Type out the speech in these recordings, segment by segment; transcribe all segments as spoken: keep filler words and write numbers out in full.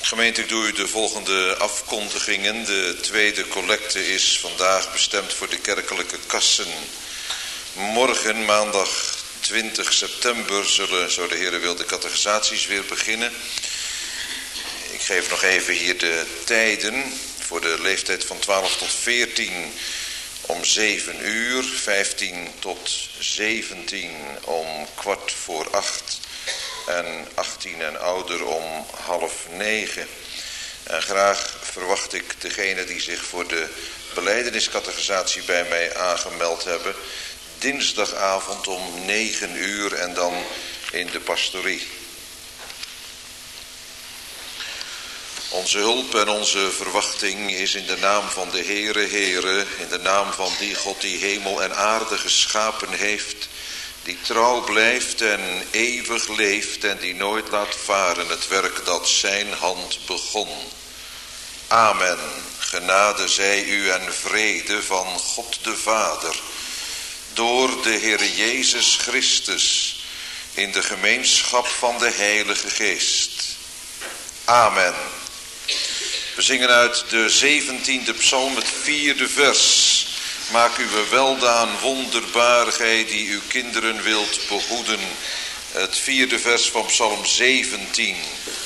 Gemeente, ik doe u de volgende afkondigingen. De tweede collecte is vandaag bestemd voor de kerkelijke kassen. Morgen, maandag twintig september, zullen, zo de Heere wil, de catechisaties weer beginnen. Ik geef nog even hier de tijden voor de leeftijd van twaalf tot veertien om zeven uur, vijftien tot zeventien om kwart voor acht en achttien en ouder om half negen. En graag verwacht ik degene die zich voor de belijdeniscatechisatie bij mij aangemeld hebben, dinsdagavond om negen uur en dan in de pastorie. Onze hulp en onze verwachting is in de naam van de Heere, Heere, in de naam van die God die hemel en aarde geschapen heeft, die trouw blijft en eeuwig leeft en die nooit laat varen het werk dat zijn hand begon. Amen. Genade zij u en vrede van God de Vader, door de Heere Jezus Christus, in de gemeenschap van de Heilige Geest. Amen. We zingen uit de zeventiende psalm, het vierde vers. Maak uw weldaan wonderbaar, gij die uw kinderen wilt behoeden. Het vierde vers van psalm zeventien.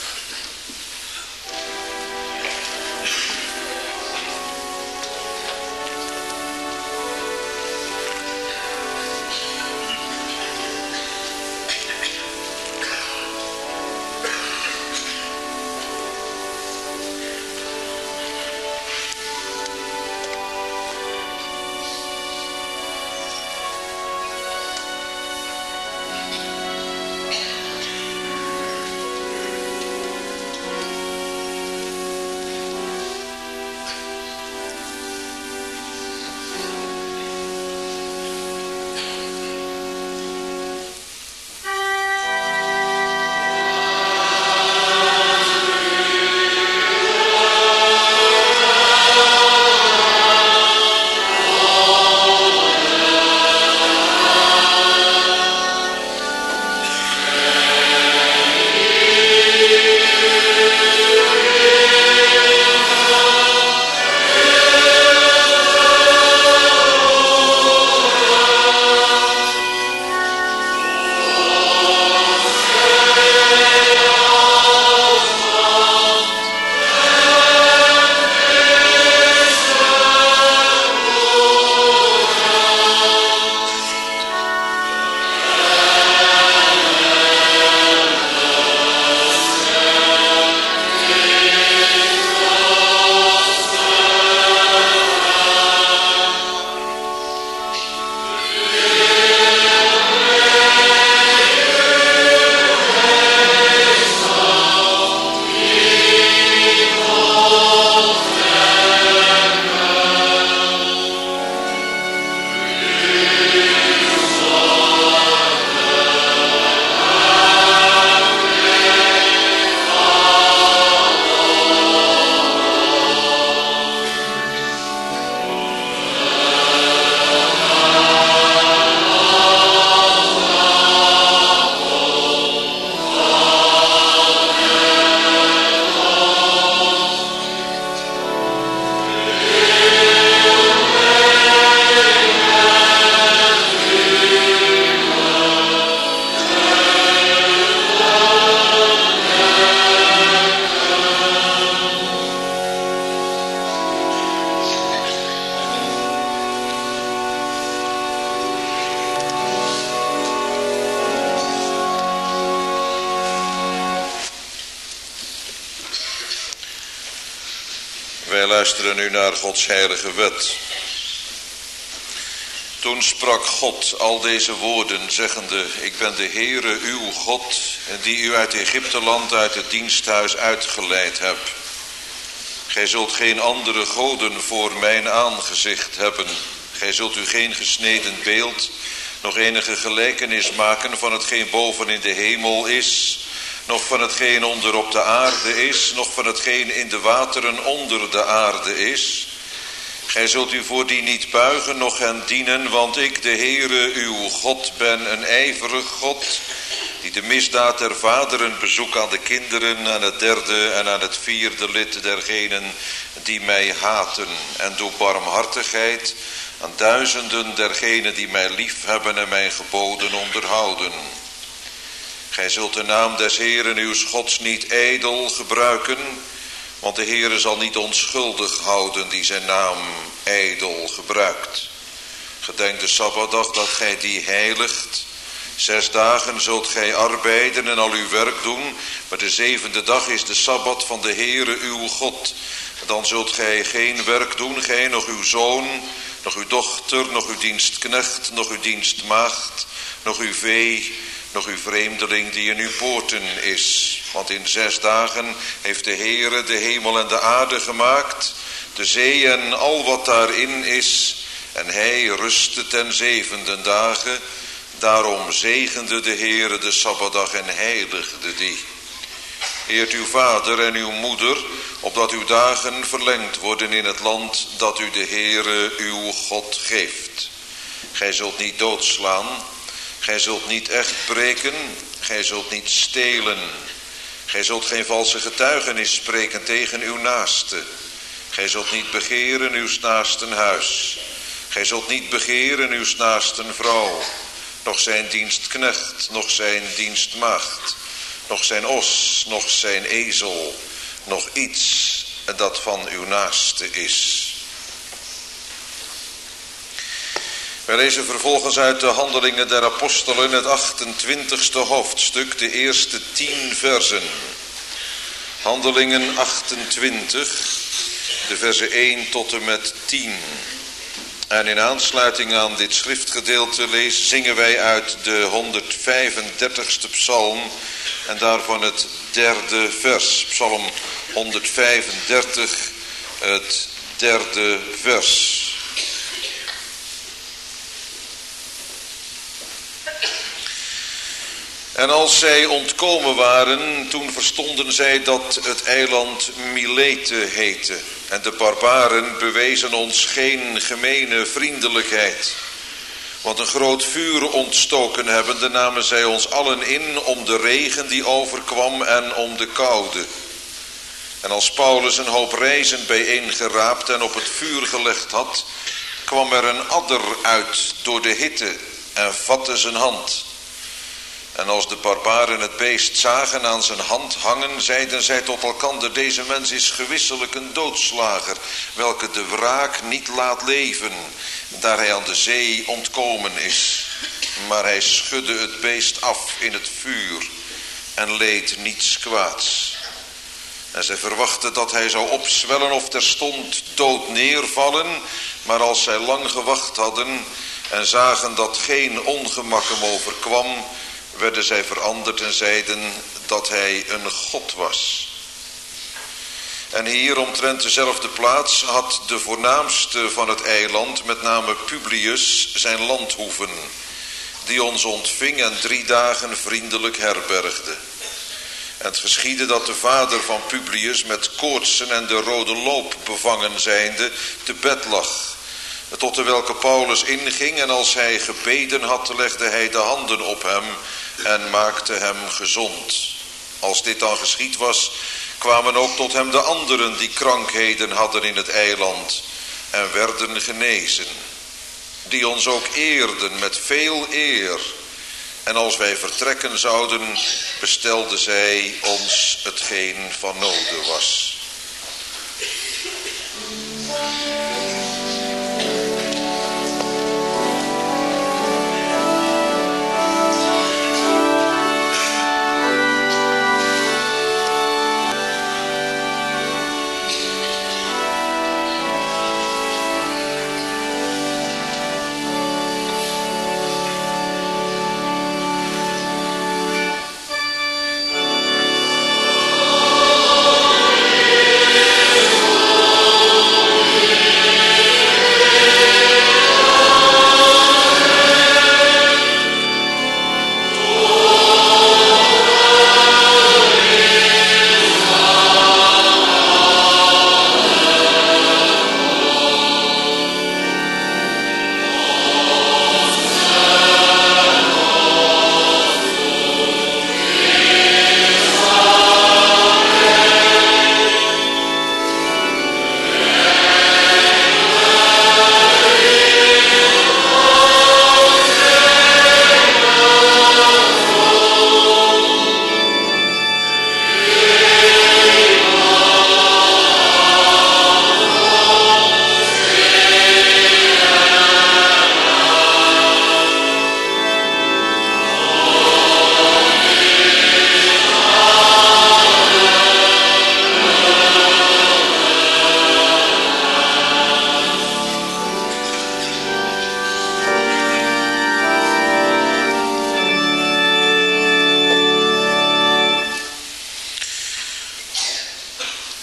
Wij luisteren nu naar Gods heilige wet. Toen sprak God al deze woorden, zeggende: Ik ben de Heere uw God, die u uit Egypteland, uit het diensthuis uitgeleid heb. Gij zult geen andere goden voor mijn aangezicht hebben. Gij zult u geen gesneden beeld, nog enige gelijkenis maken van hetgeen boven in de hemel is, nog van hetgeen onder op de aarde is, nog van hetgeen in de wateren onder de aarde is. Gij zult u voor die niet buigen, noch hen dienen, want ik, de Heere, uw God, ben een ijverig God, die de misdaad der vaderen bezoek aan de kinderen, aan het derde en aan het vierde lid dergenen die mij haten. En doe barmhartigheid aan duizenden dergenen die mij lief hebben en mijn geboden onderhouden. Gij zult de naam des Heeren uws Gods niet ijdel gebruiken, want de Heere zal niet onschuldig houden die zijn naam ijdel gebruikt. Gedenk de Sabbatdag dat gij die heiligt. Zes dagen zult gij arbeiden en al uw werk doen, maar de zevende dag is de Sabbat van de Heere uw God. Dan zult gij geen werk doen, gij, nog uw zoon, nog uw dochter, nog uw dienstknecht, nog uw dienstmaagd, nog uw vee, nog uw vreemdeling die in uw poorten is. Want in zes dagen heeft de Heere de hemel en de aarde gemaakt, de zee en al wat daarin is, en hij rustte ten zevende dagen. Daarom zegende de Heere de Sabbatdag en heiligde die. Eert uw vader en uw moeder, opdat uw dagen verlengd worden in het land dat u de Heere uw God geeft. Gij zult niet doodslaan, gij zult niet echt breken, gij zult niet stelen. Gij zult geen valse getuigenis spreken tegen uw naaste. Gij zult niet begeren uw naasten huis. Gij zult niet begeren uw naasten vrouw, nog zijn dienstknecht, nog zijn dienstmaagd, nog zijn os, nog zijn ezel, nog iets dat van uw naaste is. Wij lezen vervolgens uit de Handelingen der Apostelen het achtentwintigste hoofdstuk, de eerste tien versen. Handelingen achtentwintig, de versen één tot en met tien. En in aansluiting aan dit schriftgedeelte lezen, zingen wij uit de honderdvijfendertigste psalm en daarvan het derde vers. Psalm honderdvijfendertig, het derde vers. En als zij ontkomen waren, toen verstonden zij dat het eiland Milete heette. En de barbaren bewezen ons geen gemene vriendelijkheid. Want een groot vuur ontstoken hebbende namen zij ons allen in om de regen die overkwam en om de koude. En als Paulus een hoop rijzen bijeengeraapt en op het vuur gelegd had, kwam er een adder uit door de hitte en vatte zijn hand. En als de barbaren het beest zagen aan zijn hand hangen, zeiden zij tot elkander: deze mens is gewisselijk een doodslager, welke de wraak niet laat leven, daar hij aan de zee ontkomen is. Maar hij schudde het beest af in het vuur en leed niets kwaads. En zij verwachten dat hij zou opzwellen of terstond dood neervallen, maar als zij lang gewacht hadden en zagen dat geen ongemak hem overkwam, werden zij veranderd en zeiden dat hij een god was. En hier omtrent dezelfde plaats had de voornaamste van het eiland, met name Publius, zijn landhoeven, die ons ontving en drie dagen vriendelijk herbergde. En het geschiedde dat de vader van Publius met koortsen en de rode loop bevangen zijnde te bed lag, tot de welke Paulus inging, en als hij gebeden had, legde hij de handen op hem en maakte hem gezond. Als dit dan geschied was, kwamen ook tot hem de anderen die krankheden hadden in het eiland en werden genezen, die ons ook eerden met veel eer. En als wij vertrekken zouden, bestelden zij ons hetgeen van noode was.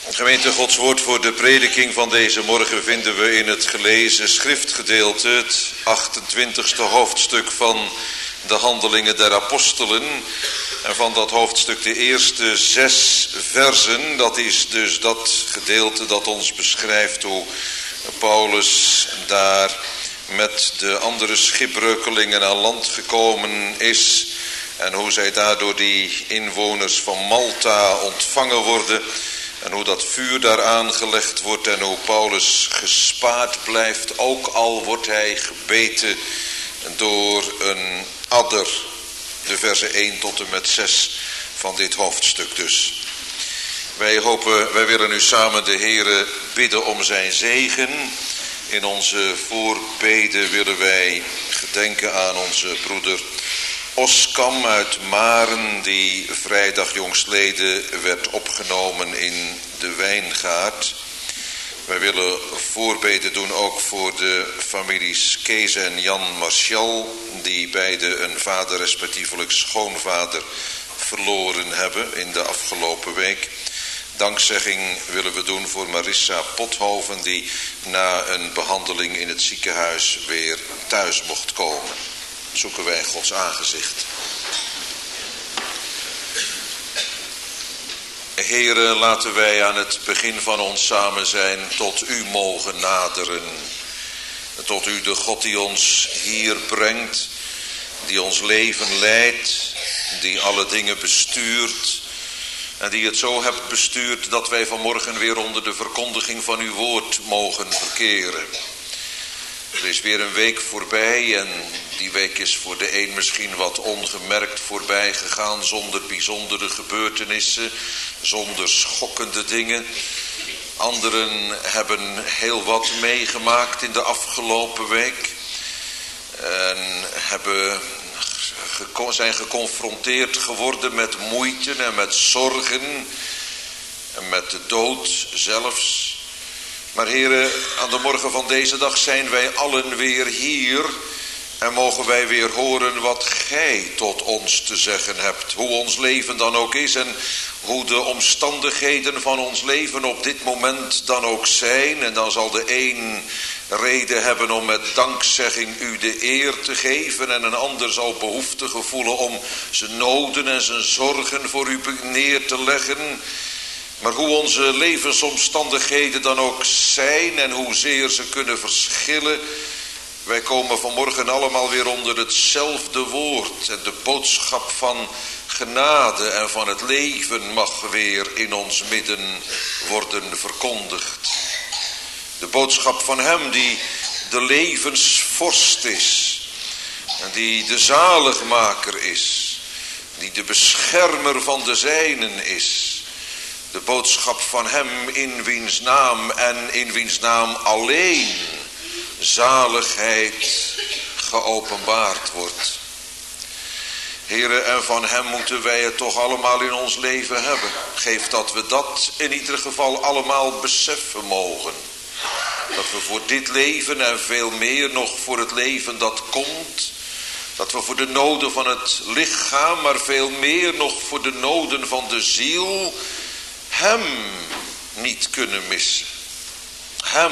Gemeente, Gods woord voor de prediking van deze morgen vinden we in het gelezen schriftgedeelte, het achtentwintigste hoofdstuk van de Handelingen der Apostelen. En van dat hoofdstuk de eerste zes versen, dat is dus dat gedeelte dat ons beschrijft hoe Paulus daar met de andere schipbreukelingen aan land gekomen is. En hoe zij daardoor die inwoners van Malta ontvangen worden. En hoe dat vuur daar aangelegd wordt en hoe Paulus gespaard blijft. Ook al wordt hij gebeten door een adder. De versen één tot en met zes van dit hoofdstuk dus. Wij hopen, wij willen nu samen de Heere bidden om zijn zegen. In onze voorbeden willen wij gedenken aan onze broeder Oskam uit Maren, die vrijdag jongstleden werd opgenomen in de wijngaard. Wij willen voorbeden doen ook voor de families Kees en Jan Martial, die beide een vader respectievelijk schoonvader verloren hebben in de afgelopen week. Dankzegging willen we doen voor Marissa Pothoven, die na een behandeling in het ziekenhuis weer thuis mocht komen. Zoeken wij Gods aangezicht. Heere, laten wij aan het begin van ons samen zijn tot u mogen naderen. Tot u, de God die ons hier brengt, die ons leven leidt, die alle dingen bestuurt. En die het zo hebt bestuurd dat wij vanmorgen weer onder de verkondiging van uw woord mogen verkeren. Er is weer een week voorbij en die week is voor de een misschien wat ongemerkt voorbij gegaan, zonder bijzondere gebeurtenissen, zonder schokkende dingen. Anderen hebben heel wat meegemaakt in de afgelopen week en hebben, zijn geconfronteerd geworden met moeite en met zorgen en met de dood zelfs. Maar heren, aan de morgen van deze dag zijn wij allen weer hier en mogen wij weer horen wat gij tot ons te zeggen hebt. Hoe ons leven dan ook is en hoe de omstandigheden van ons leven op dit moment dan ook zijn. En dan zal de een reden hebben om met dankzegging u de eer te geven en een ander zal behoefte gevoelen om zijn noden en zijn zorgen voor u neer te leggen. Maar hoe onze levensomstandigheden dan ook zijn en hoezeer ze kunnen verschillen, wij komen vanmorgen allemaal weer onder hetzelfde woord. En de boodschap van genade en van het leven mag weer in ons midden worden verkondigd. De boodschap van hem die de levensvorst is en die de zaligmaker is, die de beschermer van de zijnen is. De boodschap van hem in wiens naam en in wiens naam alleen zaligheid geopenbaard wordt. Heren, en van hem moeten wij het toch allemaal in ons leven hebben. Geef dat we dat in ieder geval allemaal beseffen mogen. Dat we voor dit leven en veel meer nog voor het leven dat komt, dat we voor de noden van het lichaam, maar veel meer nog voor de noden van de ziel, hem niet kunnen missen. Hem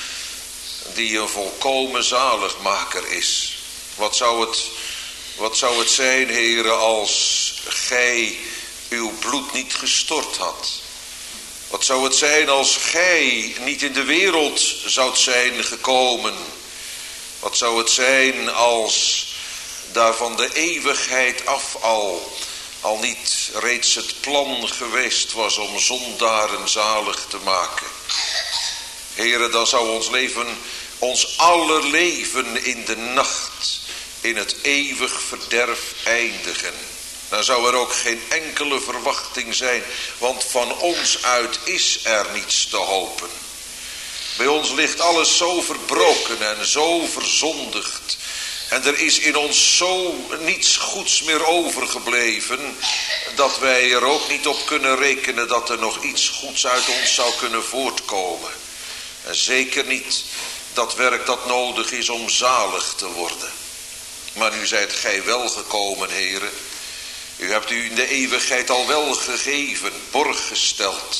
die een volkomen zaligmaker is. Wat zou het, wat zou het zijn, heren, als gij uw bloed niet gestort had? Wat zou het zijn als gij niet in de wereld zoudt zijn gekomen? Wat zou het zijn als daar van de eeuwigheid af al, al niet reeds het plan geweest was om zondaren zalig te maken? Heren, dan zou ons leven, ons aller leven in de nacht, in het eeuwig verderf eindigen. Dan zou er ook geen enkele verwachting zijn, want van ons uit is er niets te hopen. Bij ons ligt alles zo verbroken en zo verzondigd. En er is in ons zo niets goeds meer overgebleven, dat wij er ook niet op kunnen rekenen dat er nog iets goeds uit ons zou kunnen voortkomen. En zeker niet dat werk dat nodig is om zalig te worden. Maar nu zijt gij wel gekomen, heren. U hebt u in de eeuwigheid al wel gegeven, borg gesteld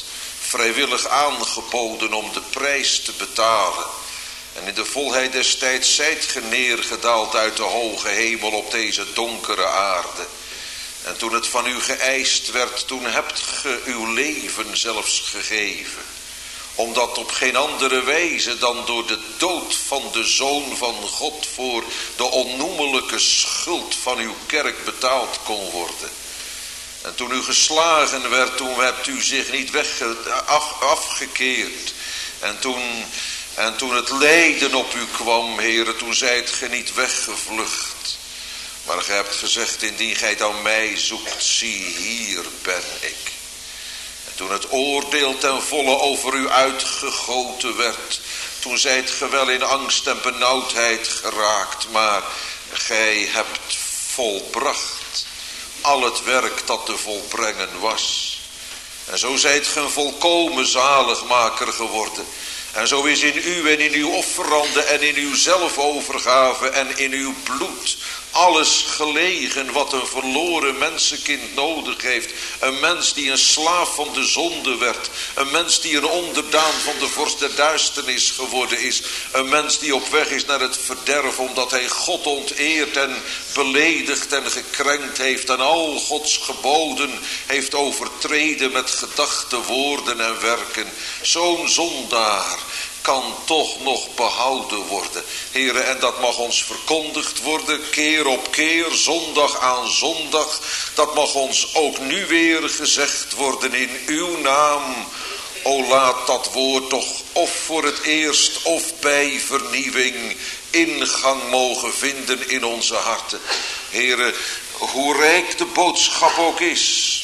vrijwillig aangeboden om de prijs te betalen. En in de volheid des tijds zijt ge neergedaald uit de hoge hemel op deze donkere aarde. En toen het van u geëist werd, toen hebt ge uw leven zelfs gegeven. Omdat op geen andere wijze dan door de dood van de Zoon van God voor de onnoemelijke schuld van uw kerk betaald kon worden. En toen u geslagen werd, toen hebt u zich niet weg, af, afgekeerd. En toen, en toen het lijden op u kwam, Heere, toen zijt ge niet weggevlucht. Maar ge hebt gezegd, indien gij dan mij zoekt, zie hier ben ik. En toen het oordeel ten volle over u uitgegoten werd, toen zijt ge wel in angst en benauwdheid geraakt, maar gij hebt volbracht al het werk dat te volbrengen was. En zo zijt ge een volkomen zaligmaker geworden. En zo is in u en in uw offeranden en in uw zelfovergave en in uw bloed alles gelegen wat een verloren mensenkind nodig heeft. Een mens die een slaaf van de zonde werd. Een mens die een onderdaan van de vorst der duisternis geworden is. Een mens die op weg is naar het verderf omdat hij God onteerd en beledigd en gekrenkt heeft. En al Gods geboden heeft overtreden met gedachten, woorden en werken. Zo'n zondaar kan toch nog behouden worden. Here, en dat mag ons verkondigd worden, keer op keer, zondag aan zondag. Dat mag ons ook nu weer gezegd worden in uw naam. O, laat dat woord toch of voor het eerst of bij vernieuwing ingang mogen vinden in onze harten. Here, hoe rijk de boodschap ook is,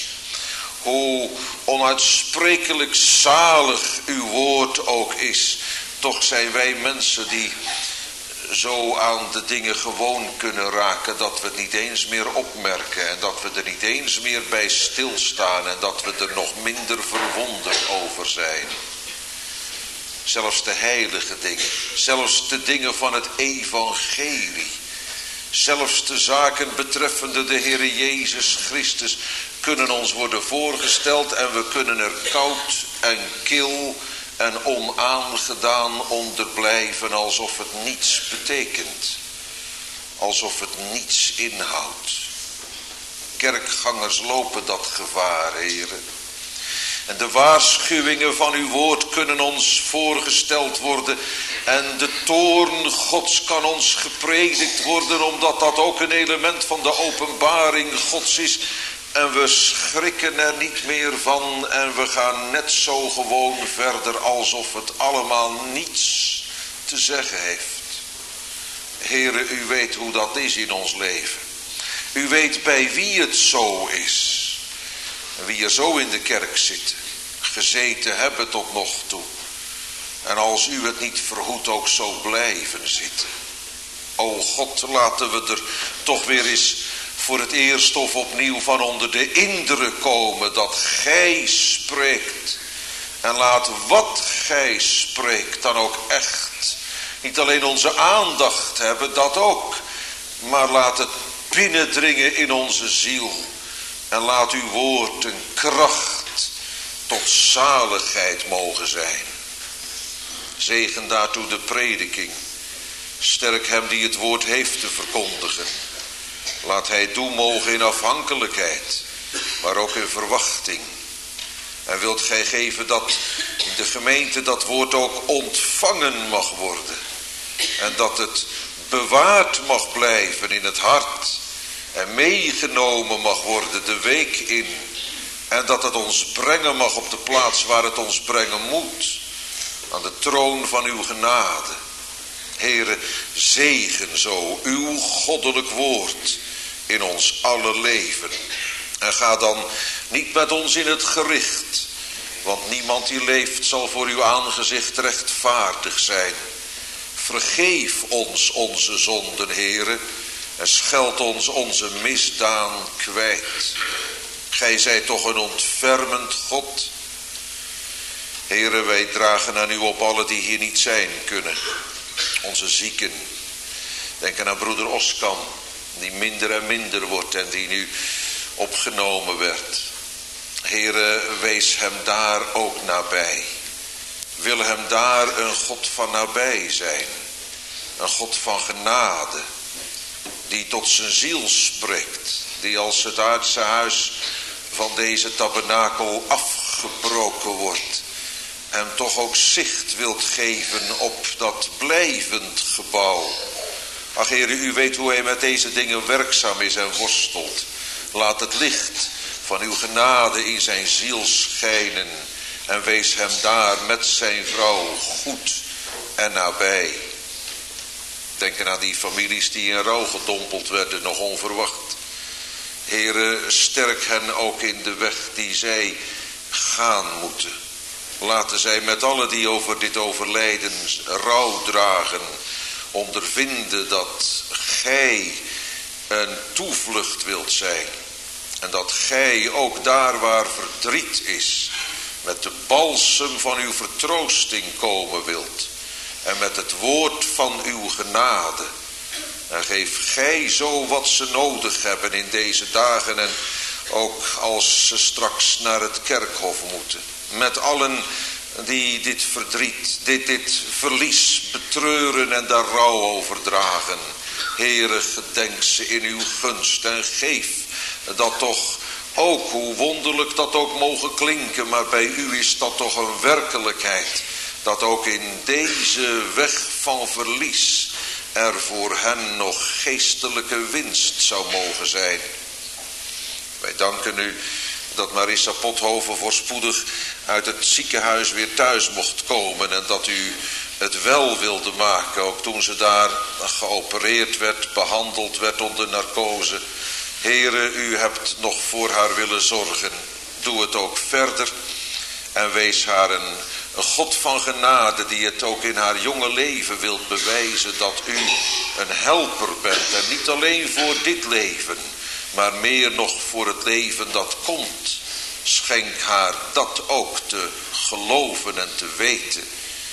hoe onuitsprekelijk zalig uw woord ook is, toch zijn wij mensen die zo aan de dingen gewoon kunnen raken dat we het niet eens meer opmerken en dat we er niet eens meer bij stilstaan en dat we er nog minder verwonderd over zijn. Zelfs de heilige dingen, zelfs de dingen van het evangelie, zelfs de zaken betreffende de Heere Jezus Christus kunnen ons worden voorgesteld en we kunnen er koud en kil en onaangedaan onder blijven alsof het niets betekent. Alsof het niets inhoudt. Kerkgangers lopen dat gevaar, heren. En de waarschuwingen van uw woord kunnen ons voorgesteld worden. En de toorn Gods kan ons gepredikt worden, omdat dat ook een element van de openbaring Gods is. En we schrikken er niet meer van en we gaan net zo gewoon verder alsof het allemaal niets te zeggen heeft. Heere, u weet hoe dat is in ons leven. U weet bij wie het zo is. En wie er zo in de kerk zitten, gezeten hebben tot nog toe. En als u het niet verhoedt ook zo blijven zitten. O God, laten we er toch weer eens voor het eerst of opnieuw van onder de indruk komen dat gij spreekt. En laat wat gij spreekt dan ook echt niet alleen onze aandacht hebben, dat ook. Maar laat het binnendringen in onze ziel. En laat uw woord een kracht tot zaligheid mogen zijn. Zegen daartoe de prediking. Sterk hem die het woord heeft te verkondigen. Laat hij het doen mogen in afhankelijkheid, maar ook in verwachting. En wilt gij geven dat in de gemeente dat woord ook ontvangen mag worden. En dat het bewaard mag blijven in het hart. En meegenomen mag worden de week in. En dat het ons brengen mag op de plaats waar het ons brengen moet. Aan de troon van uw genade. Heere, zegen zo uw goddelijk woord in ons alle leven. En ga dan niet met ons in het gericht. Want niemand die leeft zal voor uw aangezicht rechtvaardig zijn. Vergeef ons onze zonden, Heere. En scheld ons onze misdaan kwijt. Gij zijt toch een ontfermend God. Heere, wij dragen aan u op alle die hier niet zijn kunnen. Onze zieken. Denken aan broeder Oskan, die minder en minder wordt en die nu opgenomen werd. Heere, wees hem daar ook nabij. Wil hem daar een God van nabij zijn. Een God van genade. Die tot zijn ziel spreekt. Die als het aardse huis van deze tabernakel afgebroken wordt. Hem toch ook zicht wilt geven op dat blijvend gebouw. Ach Heere, u weet hoe hij met deze dingen werkzaam is en worstelt. Laat het licht van uw genade in zijn ziel schijnen. En wees hem daar met zijn vrouw goed en nabij. Denken aan die families die in rouw gedompeld werden, nog onverwacht. Heere, sterk hen ook in de weg die zij gaan moeten. Laten zij met allen die over dit overlijden rouw dragen, ondervinden dat gij een toevlucht wilt zijn. En dat gij ook daar waar verdriet is, met de balsem van uw vertroosting komen wilt. En met het woord van uw genade. En geef gij zo wat ze nodig hebben in deze dagen. En ook als ze straks naar het kerkhof moeten. Met allen die dit verdriet, dit, dit verlies betreuren en daar rouw over dragen. Heere, gedenk ze in uw gunst en geef dat toch ook, hoe wonderlijk dat ook mogen klinken, maar bij u is dat toch een werkelijkheid. Dat ook in deze weg van verlies er voor hen nog geestelijke winst zou mogen zijn. Wij danken u dat Marissa Pothoven voorspoedig uit het ziekenhuis weer thuis mocht komen. En dat u het wel wilde maken, ook toen ze daar geopereerd werd, behandeld werd onder narcose. Heere, u hebt nog voor haar willen zorgen. Doe het ook verder. En wees haar een, een God van genade die het ook in haar jonge leven wilt bewijzen dat u een helper bent. En niet alleen voor dit leven, maar meer nog voor het leven dat komt. Schenk haar dat ook te geloven en te weten.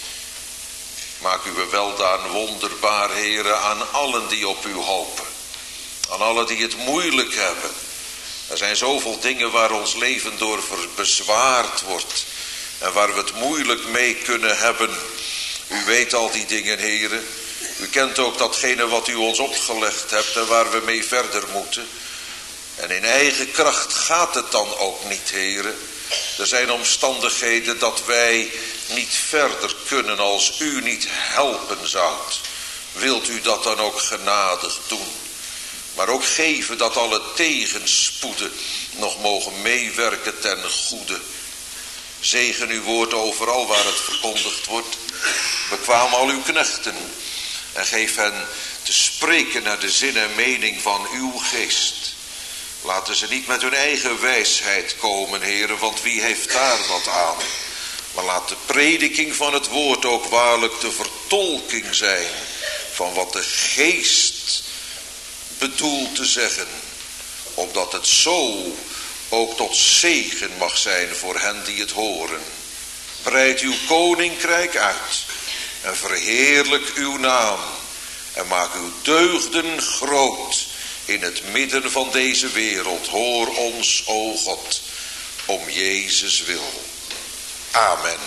Maak uw weldaan wonderbaar, Heere, aan allen die op u hopen. Aan allen die het moeilijk hebben. Er zijn zoveel dingen waar ons leven door bezwaard wordt. En waar we het moeilijk mee kunnen hebben. U weet al die dingen, Heere. U kent ook datgene wat u ons opgelegd hebt en waar we mee verder moeten. En in eigen kracht gaat het dan ook niet, Heere. Er zijn omstandigheden dat wij niet verder kunnen als u niet helpen zoudt. Wilt u dat dan ook genadig doen? Maar ook geven dat alle tegenspoeden nog mogen meewerken ten goede. Zegen uw woord overal waar het verkondigd wordt. Bekwaam al uw knechten. En geef hen te spreken naar de zin en mening van uw geest. Laten ze niet met hun eigen wijsheid komen, Heere, want wie heeft daar wat aan? Maar laat de prediking van het woord ook waarlijk de vertolking zijn van wat de geest bedoelt te zeggen. Opdat het zo ook tot zegen mag zijn voor hen die het horen. Breid uw koninkrijk uit en verheerlijk uw naam. En maak uw deugden groot in het midden van deze wereld. Hoor ons, o God, om Jezus wil. Amen.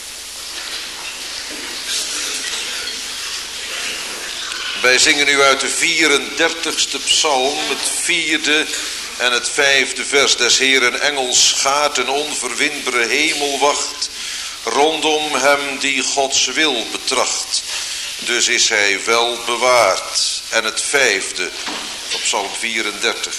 Wij zingen nu uit de vierendertigste psalm, het vierde en het vijfde vers. Des Heeren engelschaar een onverwinbare hemelwacht rondom hem die Gods wil betracht. Dus is hij wel bewaard. En het vijfde op psalm vierendertig.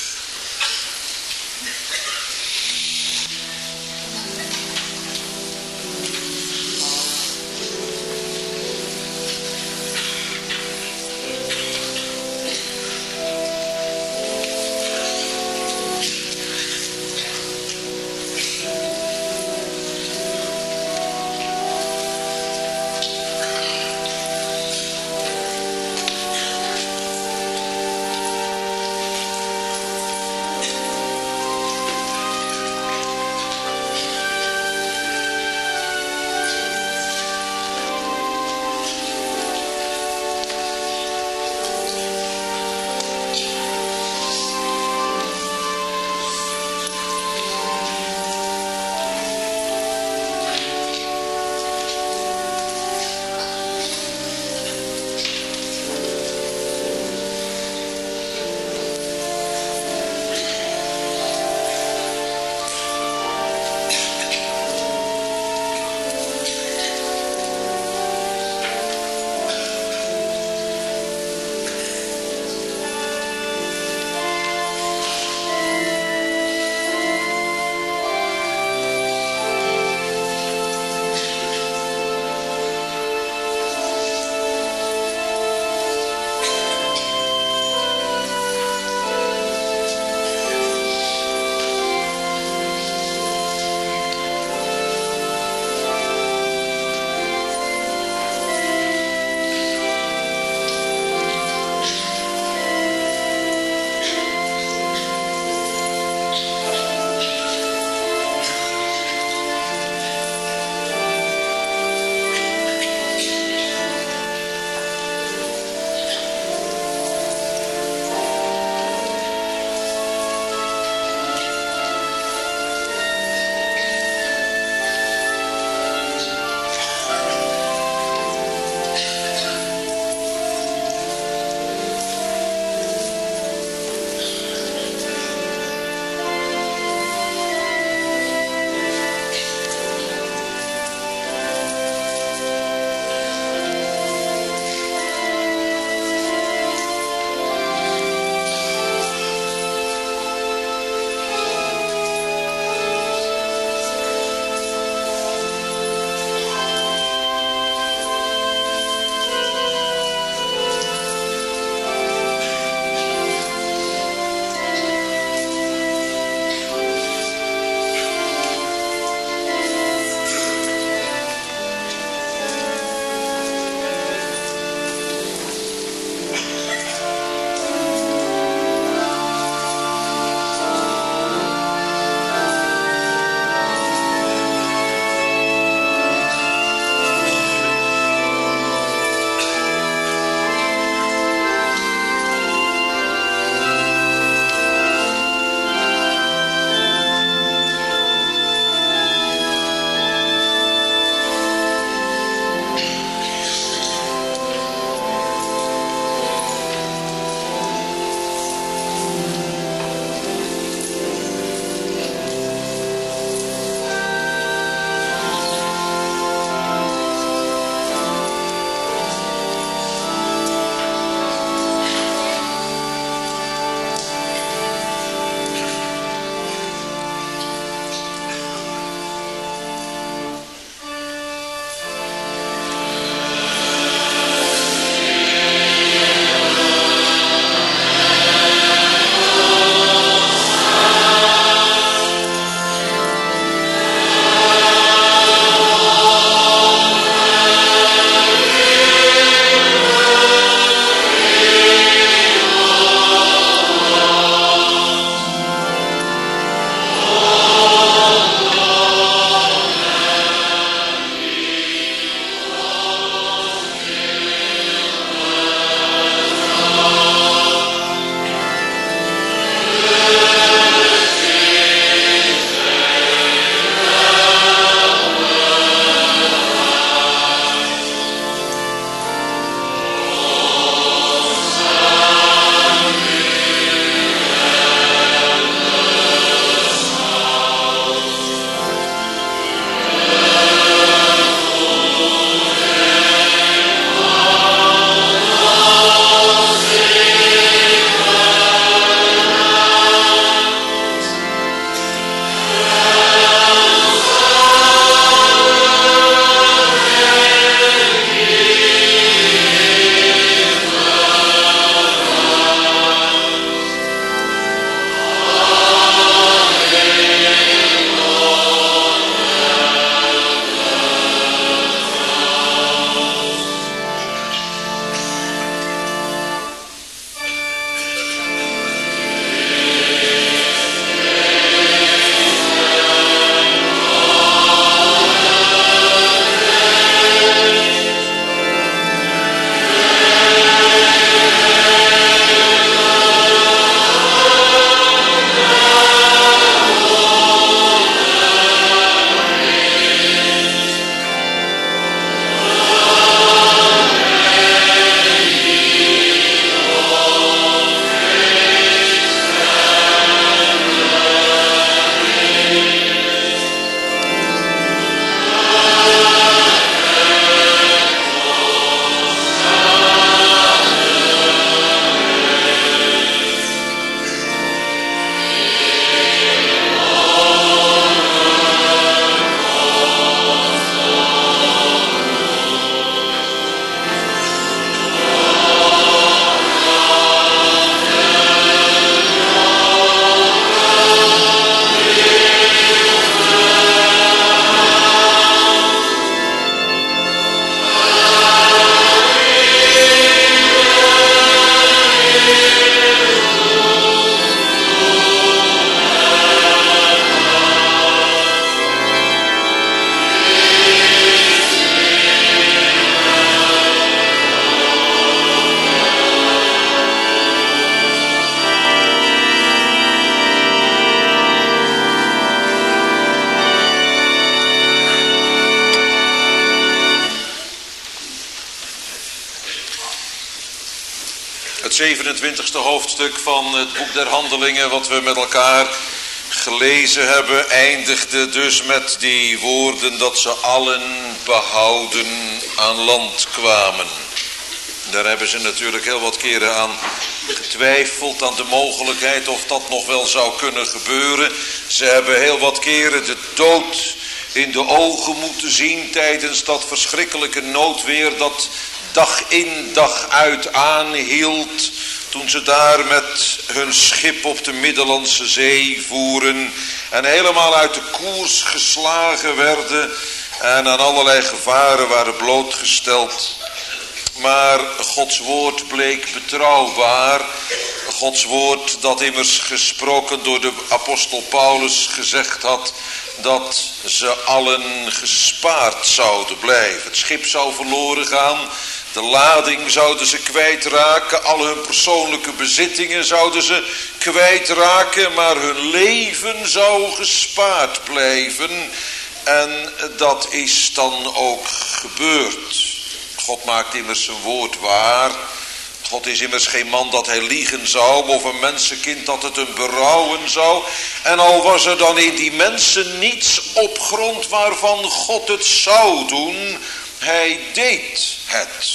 Het zevenentwintigste hoofdstuk van het boek der Handelingen, wat we met elkaar gelezen hebben, eindigde dus met die woorden dat ze allen behouden aan land kwamen. Daar hebben ze natuurlijk heel wat keren aan getwijfeld, aan de mogelijkheid of dat nog wel zou kunnen gebeuren. Ze hebben heel wat keren de dood in de ogen moeten zien tijdens dat verschrikkelijke noodweer dat dag in dag uit aanhield, toen ze daar met hun schip op de Middellandse Zee voeren en helemaal uit de koers geslagen werden en aan allerlei gevaren waren blootgesteld. Maar Gods woord bleek betrouwbaar. Gods woord dat immers gesproken door de apostel Paulus gezegd had dat ze allen gespaard zouden blijven. Het schip zou verloren gaan. De lading zouden ze kwijtraken. Al hun persoonlijke bezittingen zouden ze kwijtraken. Maar hun leven zou gespaard blijven. En dat is dan ook gebeurd. God maakt immers zijn woord waar. God is immers geen man dat hij liegen zou, of een mensenkind dat het hem berouwen zou. En al was er dan in die mensen niets op grond waarvan God het zou doen, hij deed het.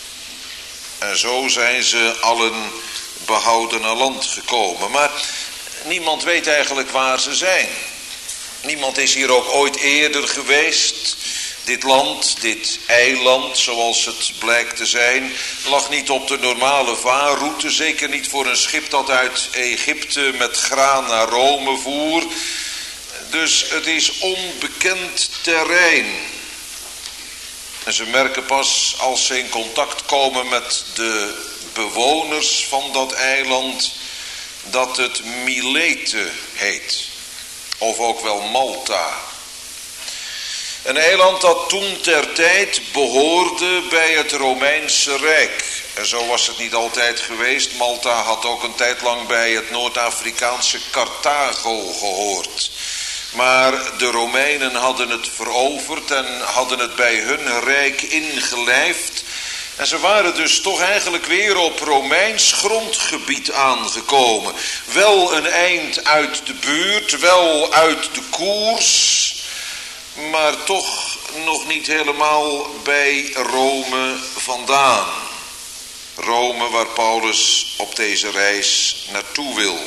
En zo zijn ze allen behouden aan land gekomen. Maar niemand weet eigenlijk waar ze zijn. Niemand is hier ook ooit eerder geweest. Dit land, dit eiland, zoals het blijkt te zijn, lag niet op de normale vaarroute. Zeker niet voor een schip dat uit Egypte met graan naar Rome voer. Dus het is onbekend terrein. En ze merken pas als ze in contact komen met de bewoners van dat eiland dat het Milete heet. Of ook wel Malta. Een eiland dat toen ter tijd behoorde bij het Romeinse Rijk. En zo was het niet altijd geweest. Malta had ook een tijd lang bij het Noord-Afrikaanse Carthago gehoord. Maar de Romeinen hadden het veroverd en hadden het bij hun rijk ingelijfd. En ze waren dus toch eigenlijk weer op Romeins grondgebied aangekomen. Wel een eind uit de buurt, wel uit de koers, maar toch nog niet helemaal bij Rome vandaan. Rome waar Paulus op deze reis naartoe wil.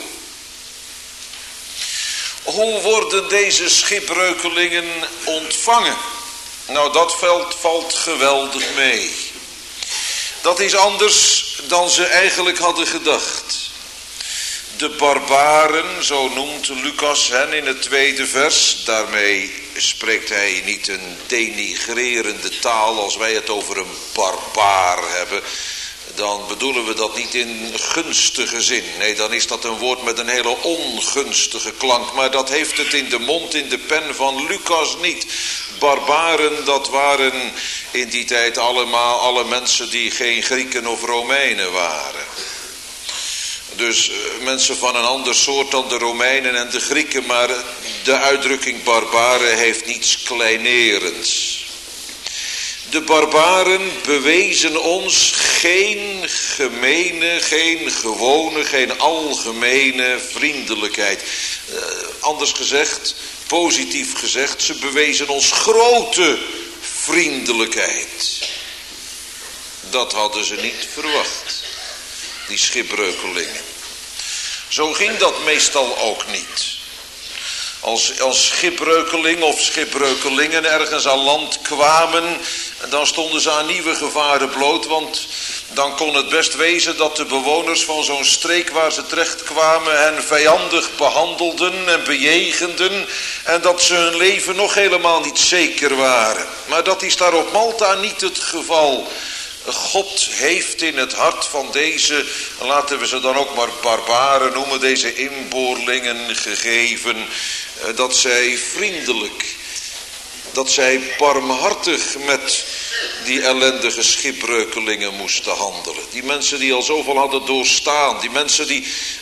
Hoe worden deze schipbreukelingen ontvangen? Nou, dat veld valt geweldig mee. Dat is anders dan ze eigenlijk hadden gedacht. De barbaren, zo noemt Lucas hen in het tweede vers. Daarmee spreekt hij niet een denigrerende taal. Als wij het over een barbaar hebben, dan bedoelen we dat niet in gunstige zin. Nee, dan is dat een woord met een hele ongunstige klank. Maar dat heeft het in de mond, in de pen van Lucas niet. Barbaren, dat waren in die tijd allemaal alle mensen die geen Grieken of Romeinen waren. Dus mensen van een ander soort dan de Romeinen en de Grieken, maar de uitdrukking barbaren heeft niets kleinerends. De barbaren bewezen ons geen gemene, geen gewone, geen algemene vriendelijkheid. Uh, anders gezegd, positief gezegd, ze bewezen ons grote vriendelijkheid. Dat hadden ze niet verwacht, die schipbreukelingen. Zo ging dat meestal ook niet. Als, als schipbreukeling of schipbreukelingen ergens aan land kwamen, dan stonden ze aan nieuwe gevaren bloot, want dan kon het best wezen dat de bewoners van zo'n streek waar ze terecht kwamen hen vijandig behandelden en bejegenden en dat ze hun leven nog helemaal niet zeker waren. Maar dat is daar op Malta niet het geval. God heeft in het hart van deze, laten we ze dan ook maar barbaren noemen, deze inboorlingen gegeven, dat zij vriendelijk, dat zij barmhartig met die ellendige schipbreukelingen moesten handelen. Die mensen die al zoveel hadden doorstaan, die mensen die uh, al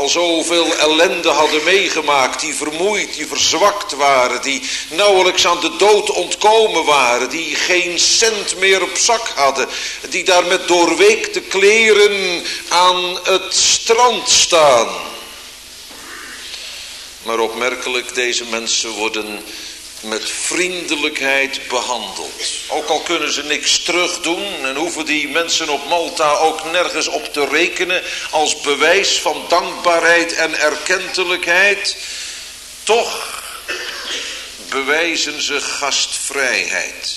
al zoveel ellende hadden meegemaakt, die vermoeid, die verzwakt waren, die nauwelijks aan de dood ontkomen waren, die geen cent meer op zak hadden, die daar met doorweekte kleren aan het strand staan. Maar opmerkelijk, deze mensen worden met vriendelijkheid behandeld. Ook al kunnen ze niks terugdoen en hoeven die mensen op Malta ook nergens op te rekenen als bewijs van dankbaarheid en erkentelijkheid, toch bewijzen ze gastvrijheid.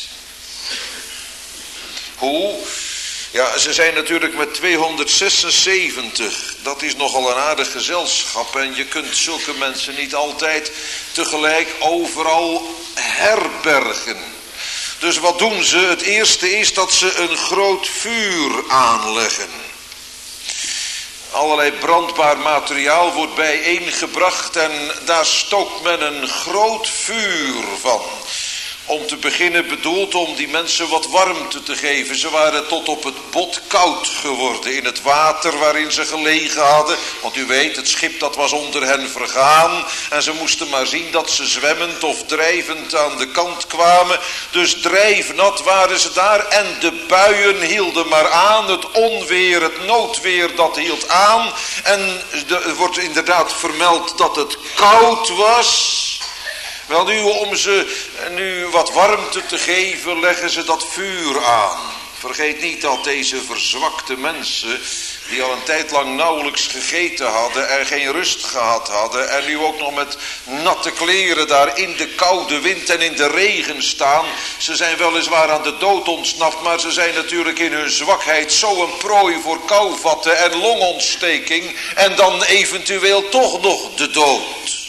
Hoe? Ja, ze zijn natuurlijk met tweehonderdzesenzeventig. Dat is nogal een aardig gezelschap. En je kunt zulke mensen niet altijd tegelijk overal herbergen. Dus wat doen ze? Het eerste is dat ze een groot vuur aanleggen. Allerlei brandbaar materiaal wordt bijeengebracht en daar stookt men een groot vuur van. Om te beginnen bedoeld om die mensen wat warmte te geven. Ze waren tot op het bot koud geworden in het water waarin ze gelegen hadden. Want u weet, het schip dat was onder hen vergaan. En ze moesten maar zien dat ze zwemmend of drijvend aan de kant kwamen. Dus drijfnat waren ze daar en de buien hielden maar aan. Het onweer, het noodweer, dat hield aan. En er wordt inderdaad vermeld dat het koud was. Wel nu, om ze nu wat warmte te geven, leggen ze dat vuur aan. Vergeet niet dat deze verzwakte mensen, die al een tijd lang nauwelijks gegeten hadden, er geen rust gehad hadden, en nu ook nog met natte kleren daar in de koude wind en in de regen staan. Ze zijn weliswaar aan de dood ontsnapt, maar ze zijn natuurlijk in hun zwakheid zo een prooi voor kouvatten en longontsteking, en dan eventueel toch nog de dood.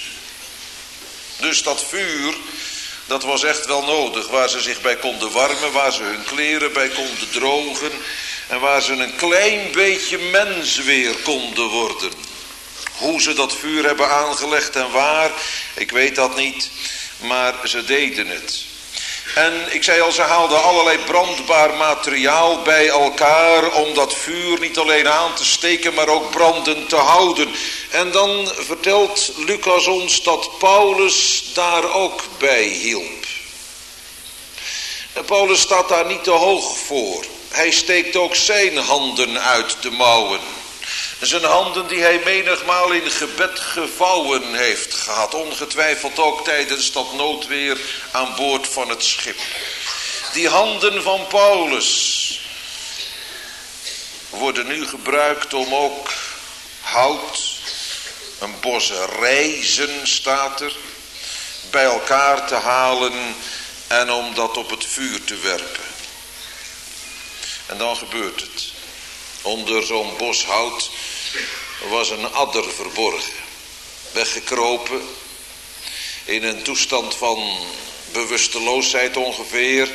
Dus dat vuur, dat was echt wel nodig, waar ze zich bij konden warmen, waar ze hun kleren bij konden drogen en waar ze een klein beetje mens weer konden worden. Hoe ze dat vuur hebben aangelegd en waar, ik weet dat niet, maar ze deden het. En ik zei al, ze haalden allerlei brandbaar materiaal bij elkaar om dat vuur niet alleen aan te steken, maar ook brandend te houden. En dan vertelt Lucas ons dat Paulus daar ook bij hielp. En Paulus staat daar niet te hoog voor. Hij steekt ook zijn handen uit de mouwen. Zijn handen die hij menigmaal in gebed gevouwen heeft gehad. Ongetwijfeld ook tijdens dat noodweer aan boord van het schip. Die handen van Paulus worden nu gebruikt om ook hout, een bos rijzen staat er, bij elkaar te halen en om dat op het vuur te werpen. En dan gebeurt het. Onder zo'n bos hout was een adder verborgen, weggekropen, in een toestand van bewusteloosheid ongeveer,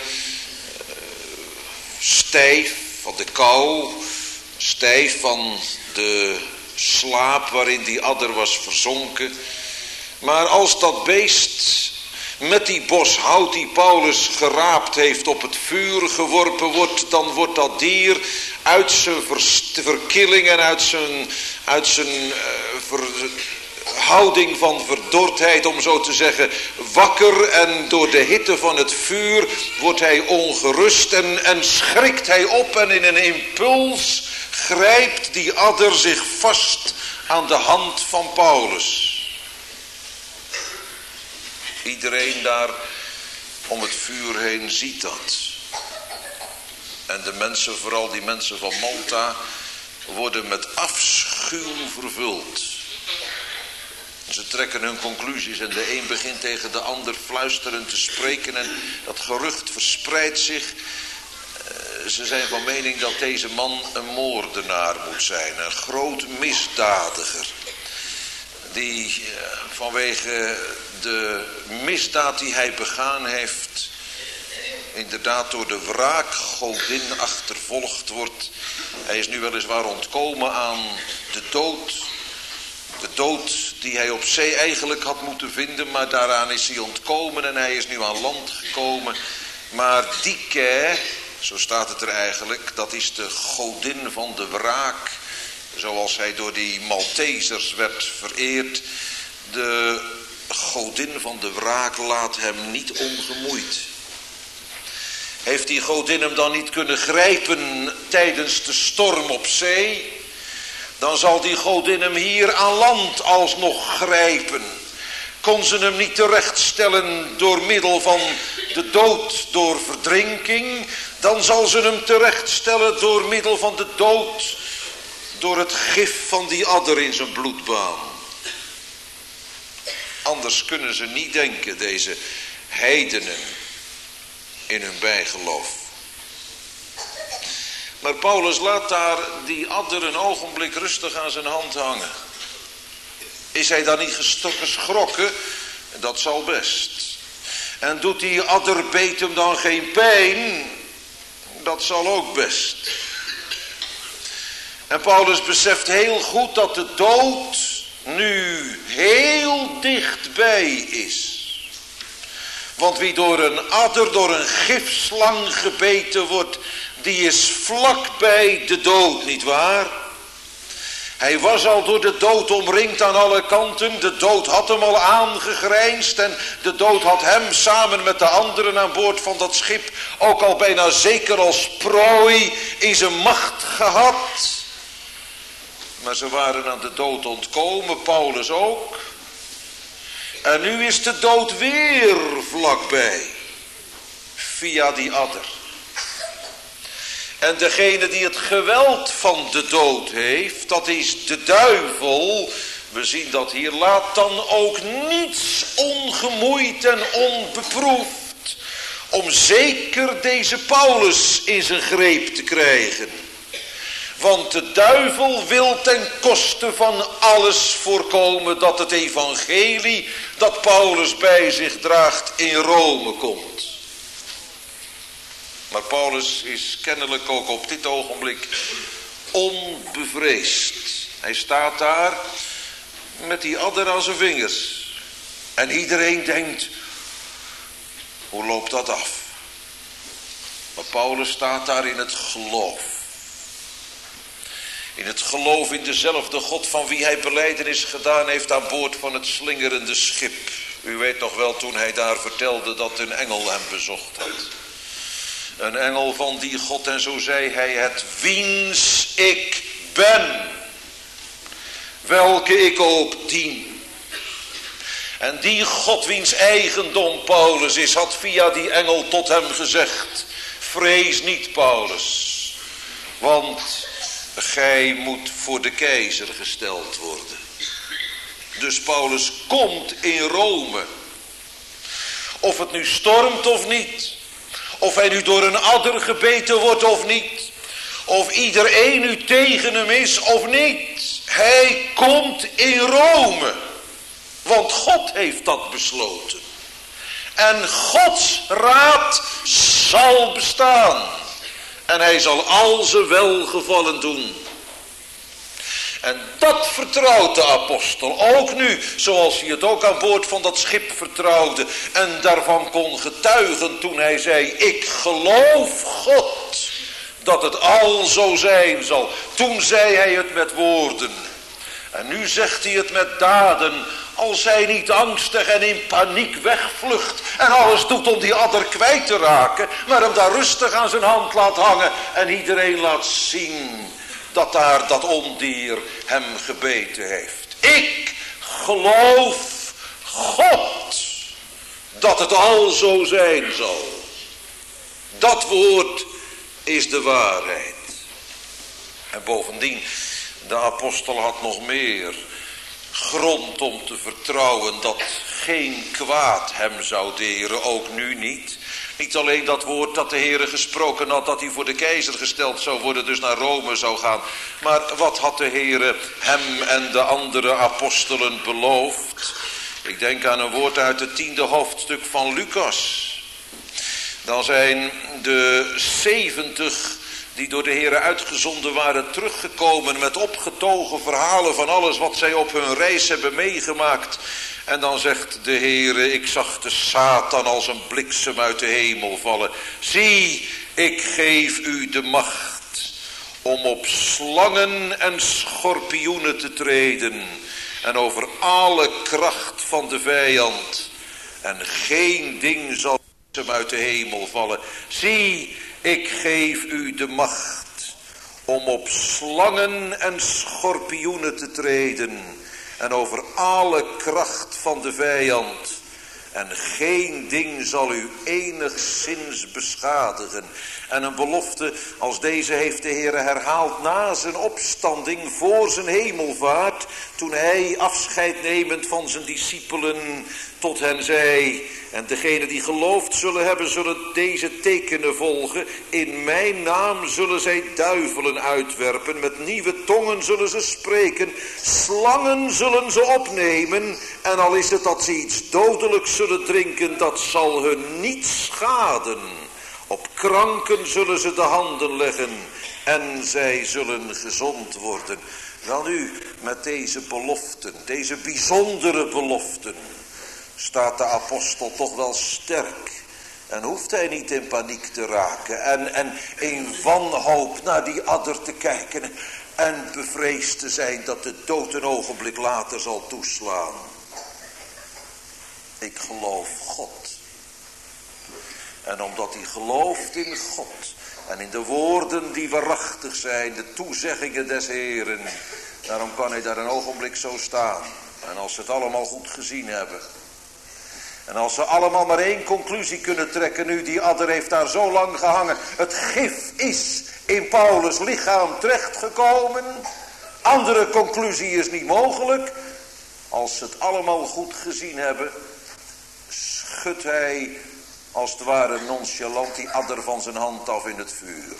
stijf van de kou, stijf van de slaap waarin die adder was verzonken. Maar als dat beest met die bos hout die Paulus geraapt heeft op het vuur geworpen wordt, dan wordt dat dier uit zijn verkilling en uit zijn, uit zijn uh, verhouding van verdordheid, om zo te zeggen, wakker, en door de hitte van het vuur wordt hij ongerust en, en schrikt hij op en in een impuls grijpt die adder zich vast aan de hand van Paulus. Iedereen daar om het vuur heen ziet dat. En de mensen, vooral die mensen van Malta, worden met afschuw vervuld. Ze trekken hun conclusies en de een begint tegen de ander fluisterend te spreken en dat gerucht verspreidt zich. Ze zijn van mening dat deze man een moordenaar moet zijn, een groot misdadiger. Die vanwege de misdaad die hij begaan heeft, inderdaad door de wraakgodin achtervolgd wordt. Hij is nu weliswaar ontkomen aan de dood. De dood die hij op zee eigenlijk had moeten vinden, maar daaraan is hij ontkomen en hij is nu aan land gekomen. Maar Dike, zo staat het er eigenlijk, dat is de godin van de wraak, zoals hij door die Maltesers werd vereerd. De godin van de wraak laat hem niet ongemoeid. Heeft die godin hem dan niet kunnen grijpen tijdens de storm op zee, dan zal die godin hem hier aan land alsnog grijpen. Kon ze hem niet terechtstellen door middel van de dood door verdrinking, dan zal ze hem terechtstellen door middel van de dood door het gif van die adder in zijn bloedbaan. Anders kunnen ze niet denken, deze heidenen, in hun bijgeloof. Maar Paulus laat daar die adder een ogenblik rustig aan zijn hand hangen. Is hij dan niet geschrokken? Dat zal best. En doet die adder beet hem dan geen pijn? Dat zal ook best. En Paulus beseft heel goed dat de dood nu heel dichtbij is. Want wie door een adder, door een gifslang gebeten wordt, die is vlakbij de dood, nietwaar? Hij was al door de dood omringd aan alle kanten. De dood had hem al aangegrijnsd en de dood had hem samen met de anderen aan boord van dat schip ook al bijna zeker als prooi in zijn macht gehad. Maar ze waren aan de dood ontkomen, Paulus ook. En nu is de dood weer vlakbij, via die adder. En degene die het geweld van de dood heeft, dat is de duivel. We zien dat hier, laat dan ook niets ongemoeid en onbeproefd, om zeker deze Paulus in zijn greep te krijgen. Want de duivel wil ten koste van alles voorkomen dat het evangelie dat Paulus bij zich draagt in Rome komt. Maar Paulus is kennelijk ook op dit ogenblik onbevreesd. Hij staat daar met die adder aan zijn vingers. En iedereen denkt, hoe loopt dat af? Maar Paulus staat daar in het geloof. In het geloof in dezelfde God van wie hij belijdenis gedaan heeft aan boord van het slingerende schip. U weet nog wel toen hij daar vertelde dat een engel hem bezocht had. Een engel van die God, en zo zei hij, het wiens ik ben, welke ik ook dien. En die God wiens eigendom Paulus is, had via die engel tot hem gezegd, vrees niet Paulus, want gij moet voor de keizer gesteld worden. Dus Paulus komt in Rome. Of het nu stormt of niet. Of hij nu door een adder gebeten wordt of niet. Of iedereen nu tegen hem is of niet. Hij komt in Rome. Want God heeft dat besloten. En Gods raad zal bestaan. En hij zal al zijn welgevallen doen. En dat vertrouwt de apostel ook nu, zoals hij het ook aan boord van dat schip vertrouwde. En daarvan kon getuigen toen hij zei, ik geloof God dat het al zo zijn zal. Toen zei hij het met woorden. En nu zegt hij het met daden. Als hij niet angstig en in paniek wegvlucht en alles doet om die adder kwijt te raken, maar hem daar rustig aan zijn hand laat hangen en iedereen laat zien dat daar dat ondier hem gebeten heeft. Ik geloof God dat het al zo zijn zal. Dat woord is de waarheid. En bovendien, de apostel had nog meer grond om te vertrouwen dat geen kwaad hem zou deren, ook nu niet. Niet alleen dat woord dat de Heere gesproken had, dat hij voor de keizer gesteld zou worden, dus naar Rome zou gaan. Maar wat had de Heere hem en de andere apostelen beloofd? Ik denk aan een woord uit het tiende hoofdstuk van Lucas. Dan zijn de zeventig die door de Heere uitgezonden waren teruggekomen met opgetogen verhalen van alles wat zij op hun reis hebben meegemaakt. En dan zegt de Heere, ik zag de Satan als een bliksem uit de hemel vallen. Zie, ik geef u de macht om op slangen en schorpioenen te treden en over alle kracht van de vijand. En geen ding zal hem uit de hemel vallen. Zie, ik geef u de macht om op slangen en schorpioenen te treden en over alle kracht van de vijand. En geen ding zal u enigszins beschadigen. En een belofte als deze heeft de Heer herhaald na zijn opstanding voor zijn hemelvaart. Toen hij afscheid nemend van zijn discipelen tot hen zei: en degenen die geloofd zullen hebben, zullen deze tekenen volgen. In mijn naam zullen zij duivelen uitwerpen. Met nieuwe tongen zullen ze spreken. Slangen zullen ze opnemen. En al is het dat ze iets dodelijks zullen drinken, dat zal hun niet schaden. Op kranken zullen ze de handen leggen en zij zullen gezond worden. Wel nu, met deze beloften, deze bijzondere beloften, staat de apostel toch wel sterk. En hoeft hij niet in paniek te raken en, en in wanhoop naar die adder te kijken en bevreesd te zijn dat de dood een ogenblik later zal toeslaan. Ik geloof God. En omdat hij gelooft in God en in de woorden die waarachtig zijn, de toezeggingen des Heeren, daarom kan hij daar een ogenblik zo staan. En als ze het allemaal goed gezien hebben, en als ze allemaal maar één conclusie kunnen trekken, nu die adder heeft daar zo lang gehangen, het gif is in Paulus' lichaam terechtgekomen, andere conclusie is niet mogelijk. Als ze het allemaal goed gezien hebben, schudt hij als het ware nonchalant die adder van zijn hand af in het vuur.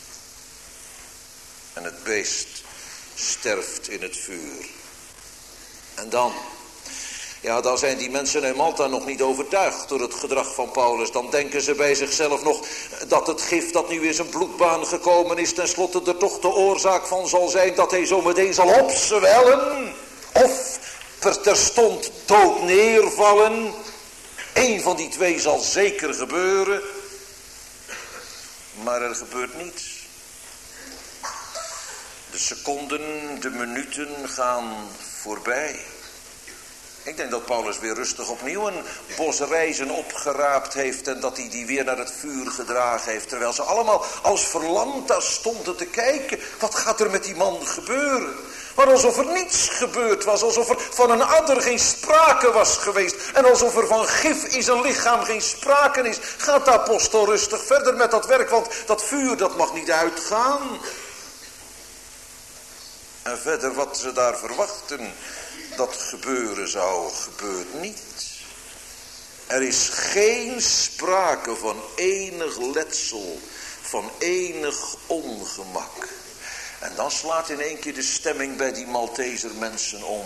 En het beest sterft in het vuur. En dan, ja, dan zijn die mensen in Malta nog niet overtuigd door het gedrag van Paulus. Dan denken ze bij zichzelf nog dat het gif dat nu in zijn bloedbaan gekomen is tenslotte er toch de oorzaak van zal zijn dat hij zo meteen zal opzwellen. Of per terstond dood neervallen. Eén van die twee zal zeker gebeuren. Maar er gebeurt niets. De seconden, de minuten gaan voorbij. Ik denk dat Paulus weer rustig opnieuw een bos reizen opgeraapt heeft en dat hij die weer naar het vuur gedragen heeft. Terwijl ze allemaal als verlamd daar stonden te kijken. Wat gaat er met die man gebeuren? Maar alsof er niets gebeurd was, alsof er van een adder geen sprake was geweest. En alsof er van gif in zijn lichaam geen sprake is. Gaat de apostel rustig verder met dat werk, want dat vuur dat mag niet uitgaan. En verder wat ze daar verwachten dat gebeuren zou, gebeurt niet. Er is geen sprake van enig letsel, van enig ongemak. En dan slaat in één keer de stemming bij die Malteser mensen om.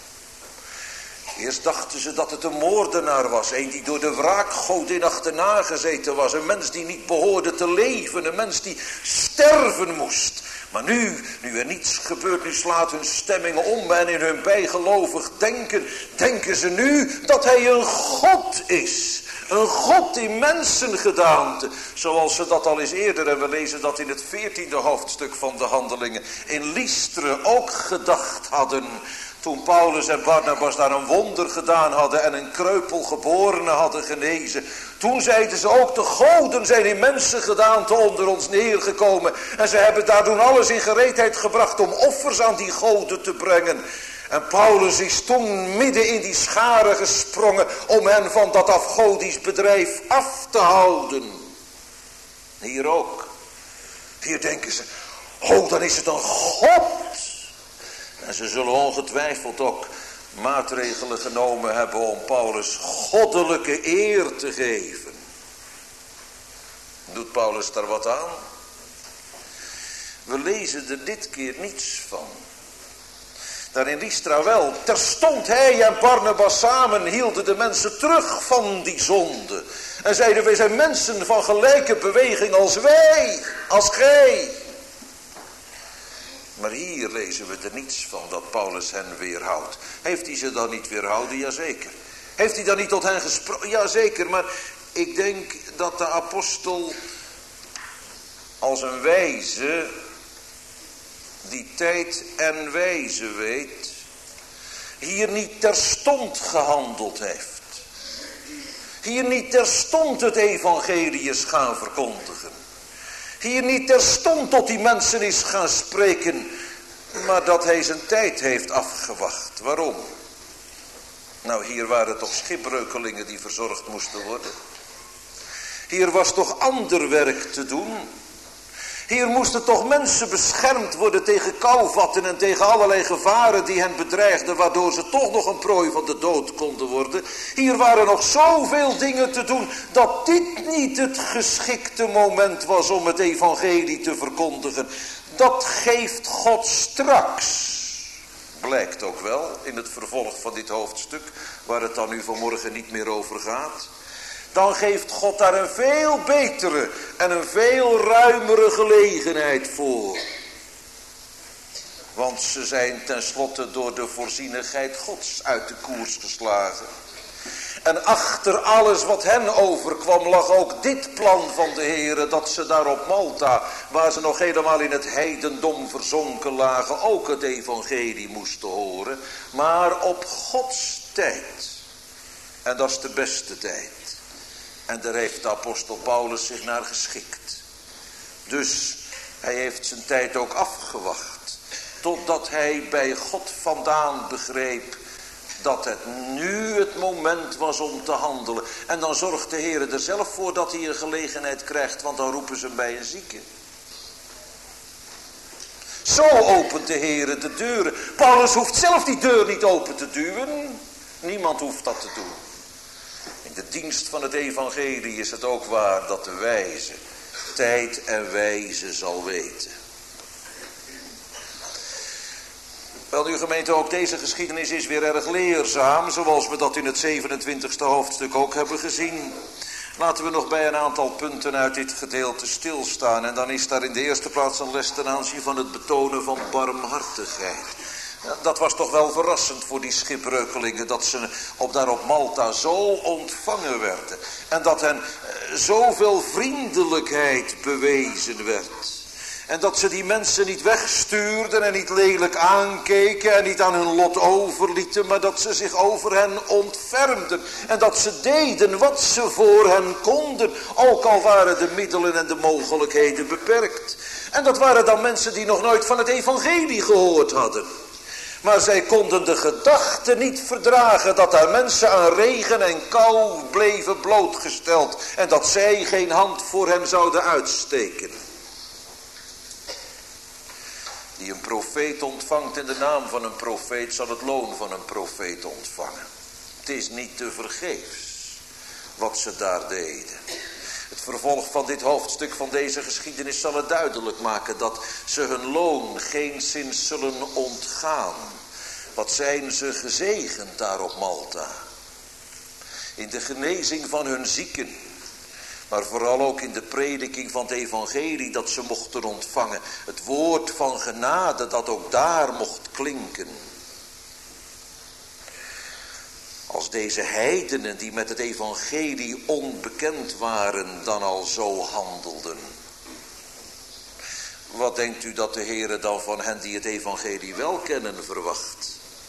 Eerst dachten ze dat het een moordenaar was. Een die door de wraakgodin achterna gezeten was. Een mens die niet behoorde te leven. Een mens die sterven moest. Maar nu, nu er niets gebeurt, nu slaat hun stemming om. En in hun bijgelovig denken, denken ze nu dat hij een God is. Een God in mensengedaante. Zoals ze dat al eens eerder, en we lezen dat in het veertiende hoofdstuk van de Handelingen, in Lystra ook gedacht hadden. Toen Paulus en Barnabas daar een wonder gedaan hadden en een kreupel geborene hadden genezen. Toen zeiden ze ook, de goden zijn in mensengedaante onder ons neergekomen. En ze hebben daardoor alles in gereedheid gebracht om offers aan die goden te brengen. En Paulus is toen midden in die scharen gesprongen om hen van dat afgodisch bedrijf af te houden. Hier ook. Hier denken ze, oh, dan is het een God. En ze zullen ongetwijfeld ook maatregelen genomen hebben om Paulus goddelijke eer te geven. Doet Paulus daar wat aan? We lezen er dit keer niets van. Daar in Lystra wel. Terstond hij en Barnabas samen hielden de mensen terug van die zonde. En zeiden, wij zijn mensen van gelijke beweging als wij, als gij. Maar hier lezen we er niets van dat Paulus hen weerhoudt. Heeft hij ze dan niet weerhouden? Jazeker. Heeft hij dan niet tot hen gesproken? Jazeker, maar ik denk dat de apostel als een wijze die tijd en wijze weet, hier niet terstond gehandeld heeft. Hier niet terstond het evangelie is gaan verkondigen. Hier niet terstond tot die mensen is gaan spreken, maar dat hij zijn tijd heeft afgewacht. Waarom? Nou, hier waren toch schipbreukelingen die verzorgd moesten worden. Hier was toch ander werk te doen. Hier moesten toch mensen beschermd worden tegen kouvatten en tegen allerlei gevaren die hen bedreigden, waardoor ze toch nog een prooi van de dood konden worden. Hier waren nog zoveel dingen te doen, dat dit niet het geschikte moment was om het evangelie te verkondigen. Dat geeft God straks. Blijkt ook wel in het vervolg van dit hoofdstuk, waar het dan nu vanmorgen niet meer over gaat. Dan geeft God daar een veel betere en een veel ruimere gelegenheid voor. Want ze zijn tenslotte door de voorzienigheid Gods uit de koers geslagen. En achter alles wat hen overkwam lag ook dit plan van de Heere, dat ze daar op Malta, waar ze nog helemaal in het heidendom verzonken lagen, ook het evangelie moesten horen. Maar op Gods tijd. En dat is de beste tijd. En daar heeft de apostel Paulus zich naar geschikt. Dus hij heeft zijn tijd ook afgewacht. Totdat hij bij God vandaan begreep dat het nu het moment was om te handelen. En dan zorgt de Heer er zelf voor dat hij een gelegenheid krijgt. Want dan roepen ze hem bij een zieke. Zo opent de Heer de deuren. Paulus hoeft zelf die deur niet open te duwen. Niemand hoeft dat te doen. In de dienst van het evangelie is het ook waar dat de wijze tijd en wijze zal weten. Wel nu gemeente, ook deze geschiedenis is weer erg leerzaam, zoals we dat in het zevenentwintigste hoofdstuk ook hebben gezien. Laten we nog bij een aantal punten uit dit gedeelte stilstaan. En dan is daar in de eerste plaats een les ten aanzien van het betonen van barmhartigheid. Dat was toch wel verrassend voor die schipbreukelingen, dat ze op, daar op Malta zo ontvangen werden. En dat hen zoveel vriendelijkheid bewezen werd. En dat ze die mensen niet wegstuurden en niet lelijk aankeken en niet aan hun lot overlieten, maar dat ze zich over hen ontfermden. En dat ze deden wat ze voor hen konden, ook al waren de middelen en de mogelijkheden beperkt. En dat waren dan mensen die nog nooit van het evangelie gehoord hadden. Maar zij konden de gedachte niet verdragen dat daar mensen aan regen en kou bleven blootgesteld. En dat zij geen hand voor hen zouden uitsteken. Die een profeet ontvangt in de naam van een profeet zal het loon van een profeet ontvangen. Het is niet te vergeefs wat ze daar deden. Het vervolg van dit hoofdstuk van deze geschiedenis zal het duidelijk maken dat ze hun loon geenszins zullen ontgaan. Wat zijn ze gezegend daar op Malta. In de genezing van hun zieken. Maar vooral ook in de prediking van het evangelie dat ze mochten ontvangen. Het woord van genade dat ook daar mocht klinken. Als deze heidenen die met het evangelie onbekend waren dan al zo handelden. Wat denkt u dat de Heere dan van hen die het evangelie wel kennen verwacht?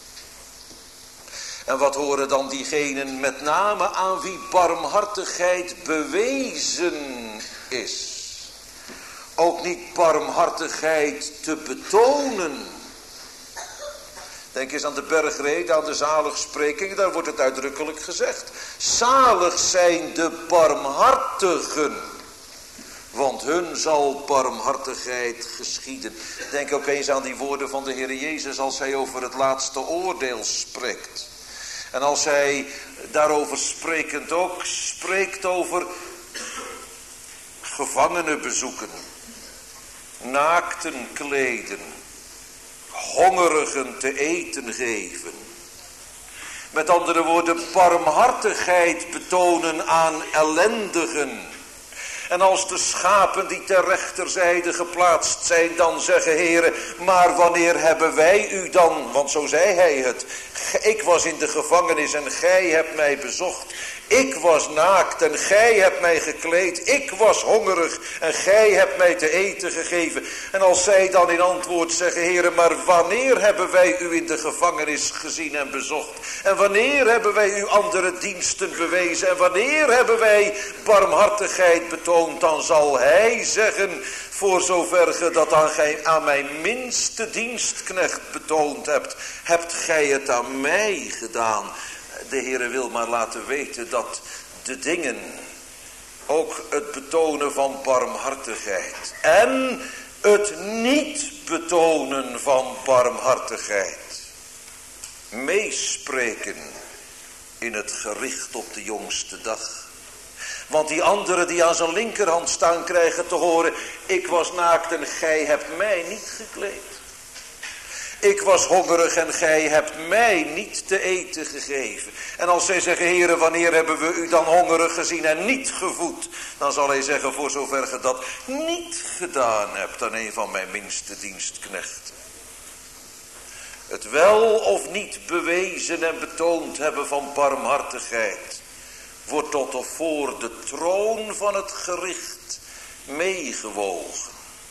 En wat horen dan diegenen met name aan wie barmhartigheid bewezen is? Ook niet barmhartigheid te betonen. Denk eens aan de bergrede, aan de zaligsprekingen, daar wordt het uitdrukkelijk gezegd. Zalig zijn de barmhartigen, want hun zal barmhartigheid geschieden. Denk ook eens aan die woorden van de Heer Jezus als hij over het laatste oordeel spreekt. En als hij daarover sprekend ook spreekt over gevangenen bezoeken, naakten kleden, hongerigen te eten geven. Met andere woorden, barmhartigheid betonen aan ellendigen. En als de schapen die ter rechterzijde geplaatst zijn dan zeggen, Heere, maar wanneer hebben wij u dan, want zo zei hij het, ik was in de gevangenis en gij hebt mij bezocht. Ik was naakt en gij hebt mij gekleed. Ik was hongerig en gij hebt mij te eten gegeven. En als zij dan in antwoord zeggen, Heere, maar wanneer hebben wij u in de gevangenis gezien en bezocht? En wanneer hebben wij u andere diensten bewezen? En wanneer hebben wij barmhartigheid betoond? Dan zal hij zeggen, voor zover ge dat aan, gij, aan mijn minste dienstknecht betoond hebt, hebt gij het aan mij gedaan. De Heere wil maar laten weten dat de dingen, ook het betonen van barmhartigheid en het niet betonen van barmhartigheid, meespreken in het gericht op de jongste dag. Want die anderen die aan zijn linkerhand staan krijgen te horen, ik was naakt en gij hebt mij niet gekleed. Ik was hongerig en gij hebt mij niet te eten gegeven. En als zij zeggen, Heere, wanneer hebben we u dan hongerig gezien en niet gevoed? Dan zal hij zeggen, voor zover ge dat niet gedaan hebt aan een van mijn minste dienstknechten. Het wel of niet bewezen en betoond hebben van barmhartigheid wordt tot of voor de troon van het gericht meegewogen.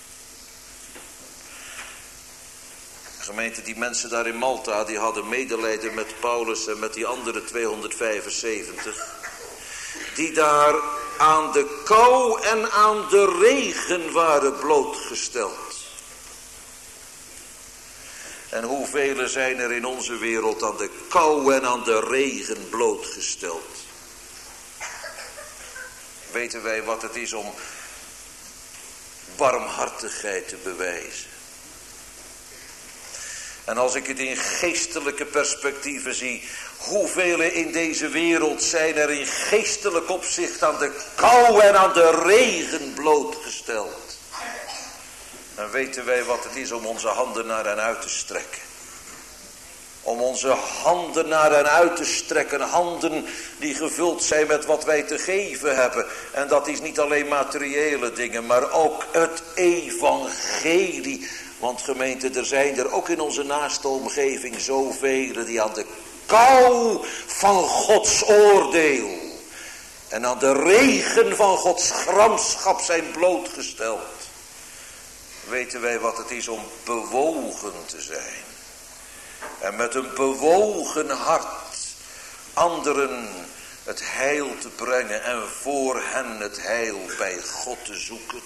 Gemeente, die mensen daar in Malta, die hadden medelijden met Paulus en met die andere tweehonderdvijfenzeventig. Die daar aan de kou en aan de regen waren blootgesteld. En hoeveel zijn er in onze wereld aan de kou en aan de regen blootgesteld? Weten wij wat het is om barmhartigheid te bewijzen? En als ik het in geestelijke perspectieven zie, hoeveel in deze wereld zijn er in geestelijk opzicht aan de kou en aan de regen blootgesteld. Dan weten wij wat het is om onze handen naar hen uit te strekken. Om onze handen naar hen uit te strekken. Handen die gevuld zijn met wat wij te geven hebben. En dat is niet alleen materiële dingen, maar ook het evangelie. Want gemeente, er zijn er ook in onze naaste omgeving zoveel die aan de kou van Gods oordeel en aan de regen van Gods gramschap zijn blootgesteld. Weten wij wat het is om bewogen te zijn. En met een bewogen hart anderen het heil te brengen en voor hen het heil bij God te zoeken.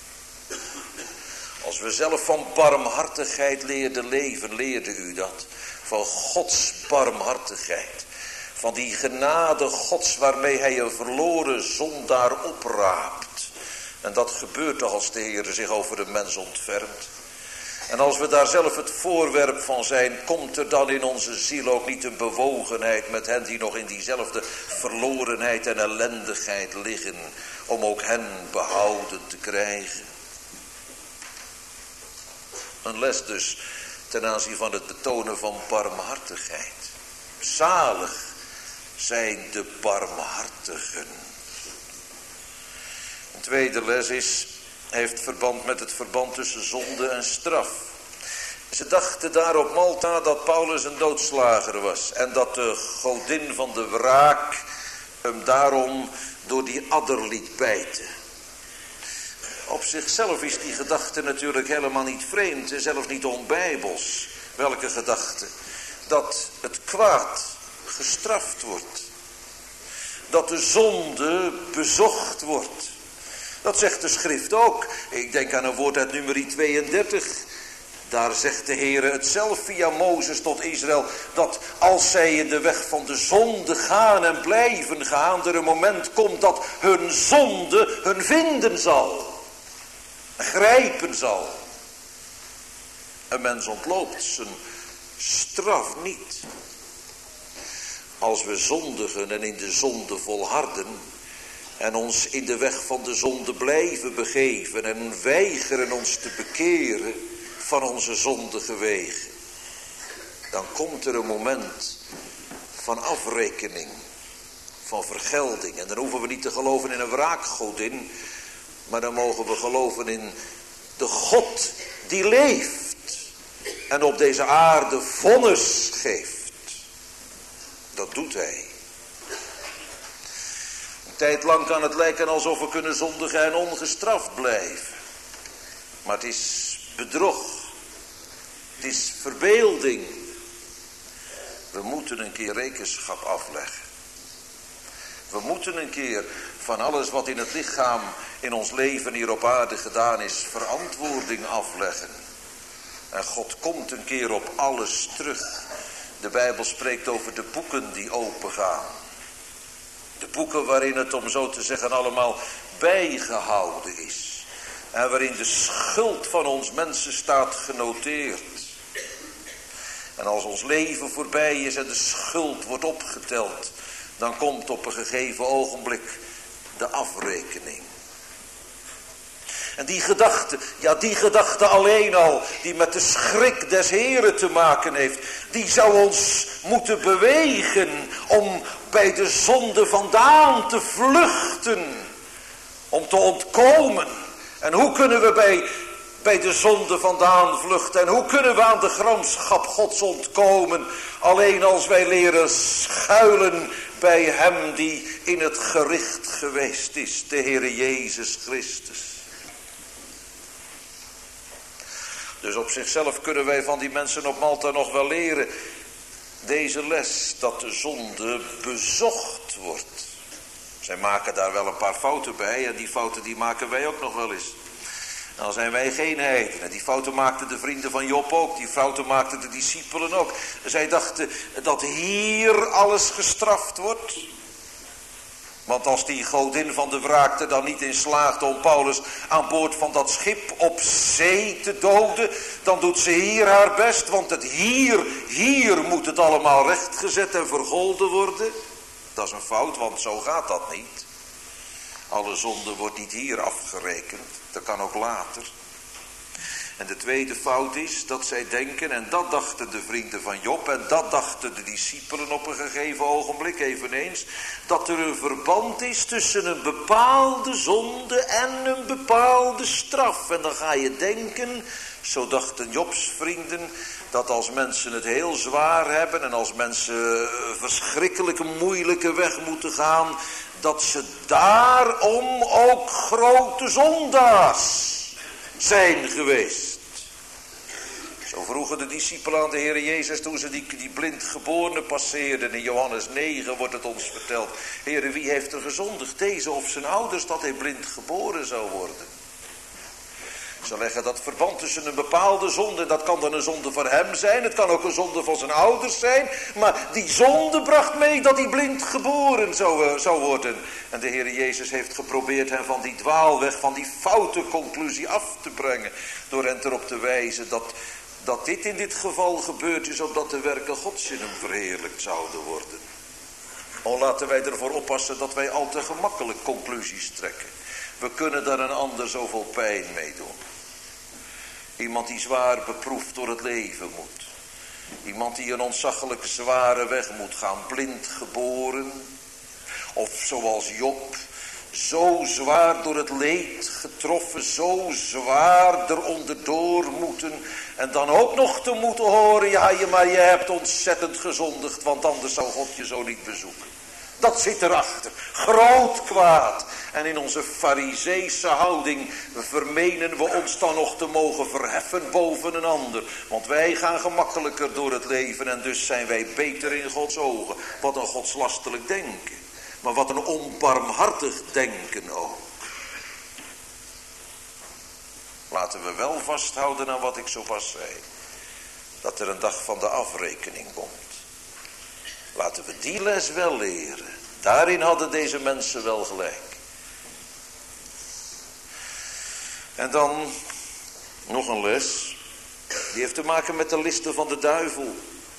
Als we zelf van barmhartigheid leerden leven, leerde u dat. Van Gods barmhartigheid. Van die genade Gods waarmee hij een verloren zondaar opraapt. En dat gebeurt toch als de Heer zich over de mens ontfermt. En als we daar zelf het voorwerp van zijn, komt er dan in onze ziel ook niet een bewogenheid met hen die nog in diezelfde verlorenheid en ellendigheid liggen. Om ook hen behouden te krijgen. Een les dus ten aanzien van het betonen van barmhartigheid. Zalig zijn de barmhartigen. Een tweede les is, heeft verband met het verband tussen zonde en straf. Ze dachten daar op Malta dat Paulus een doodslager was. En dat de godin van de wraak hem daarom door die adder liet bijten. Op zichzelf is die gedachte natuurlijk helemaal niet vreemd en zelfs niet onbijbels. Welke gedachte? Dat het kwaad gestraft wordt. Dat de zonde bezocht wordt. Dat zegt de schrift ook. Ik denk aan een woord uit Numeri tweeëndertig. Daar zegt de Heere het zelf via Mozes tot Israël. Dat als zij in de weg van de zonde gaan en blijven gaan, er een moment komt dat hun zonde hun vinden zal. Grijpen zal. Een mens ontloopt zijn straf niet. Als we zondigen en in de zonde volharden en ons in de weg van de zonde blijven begeven en weigeren ons te bekeren van onze zondige wegen, dan komt er een moment van afrekening, van vergelding. En dan hoeven we niet te geloven in een wraakgodin, Maar dan mogen we geloven in de God die leeft en op deze aarde vonnis geeft. Dat doet hij. Een tijd lang kan het lijken alsof we kunnen zondigen en ongestraft blijven. Maar het is bedrog. Het is verbeelding. We moeten een keer rekenschap afleggen. We moeten een keer van alles wat in het lichaam, in ons leven hier op aarde gedaan is, verantwoording afleggen. En God komt een keer op alles terug. De Bijbel spreekt over de boeken die opengaan. De boeken waarin het, om zo te zeggen, allemaal bijgehouden is. En waarin de schuld van ons mensen staat genoteerd. En als ons leven voorbij is en de schuld wordt opgeteld, dan komt op een gegeven ogenblik de afrekening. En die gedachte, ja die gedachte alleen al, die met de schrik des Heren te maken heeft, die zou ons moeten bewegen om bij de zonde vandaan te vluchten. Om te ontkomen. En hoe kunnen we bij, bij de zonde vandaan vluchten? En hoe kunnen we aan de gramschap Gods ontkomen? Alleen als wij leren schuilen bij hem die in het gericht geweest is, de Heere Jezus Christus. Dus op zichzelf kunnen wij van die mensen op Malta nog wel leren deze les, dat de zonde bezocht wordt. Zij maken daar wel een paar fouten bij en die fouten die maken wij ook nog wel eens. Dan zijn wij geen heidenen. Die fouten maakten de vrienden van Job ook. Die fouten maakten de discipelen ook. Zij dachten dat hier alles gestraft wordt. Want als die godin van de wraak er dan niet in slaagt om Paulus aan boord van dat schip op zee te doden, dan doet ze hier haar best. Want het hier, hier moet het allemaal rechtgezet en vergolden worden. Dat is een fout, want zo gaat dat niet. Alle zonde wordt niet hier afgerekend. Dat kan ook later. En de tweede fout is dat zij denken, en dat dachten de vrienden van Job, en dat dachten de discipelen op een gegeven ogenblik eveneens, dat er een verband is tussen een bepaalde zonde en een bepaalde straf. En dan ga je denken, zo dachten Jobs vrienden, dat als mensen het heel zwaar hebben en als mensen een verschrikkelijke moeilijke weg moeten gaan, dat ze daarom ook grote zondaars zijn geweest. Zo vroegen de discipelen aan de Heer Jezus toen ze die, die blindgeborene passeerden. In Johannes negen wordt het ons verteld. Heer, wie heeft er gezondigd? Deze of zijn ouders, dat hij blind geboren zou worden? Ze leggen dat verband tussen een bepaalde zonde. Dat kan dan een zonde van hem zijn. Het kan ook een zonde van zijn ouders zijn. Maar die zonde bracht mee dat hij blind geboren zou, zou worden. En de Heer Jezus heeft geprobeerd hem van die dwaalweg, van die foute conclusie af te brengen. Door hen erop te wijzen dat, dat dit in dit geval gebeurd is, opdat de werken Gods in hem verheerlijkt zouden worden. O, laten wij ervoor oppassen dat wij al te gemakkelijk conclusies trekken. We kunnen daar een ander zoveel pijn mee doen. Iemand die zwaar beproefd door het leven moet. Iemand die een ontzaglijke zware weg moet gaan, blind geboren. Of zoals Job, zo zwaar door het leed getroffen, zo zwaar eronder door moeten. En dan ook nog te moeten horen, ja, je, maar je hebt ontzettend gezondigd, want anders zou God je zo niet bezoeken. Dat zit erachter. Groot kwaad. En in onze farizeese houding vermenen we ons dan nog te mogen verheffen boven een ander. Want wij gaan gemakkelijker door het leven en dus zijn wij beter in Gods ogen. Wat een godslastelijk denken. Maar wat een onbarmhartig denken ook. Laten we wel vasthouden aan wat ik zo pas zei. Dat er een dag van de afrekening komt. Laten we die les wel leren. Daarin hadden deze mensen wel gelijk. En dan nog een les. Die heeft te maken met de listen van de duivel.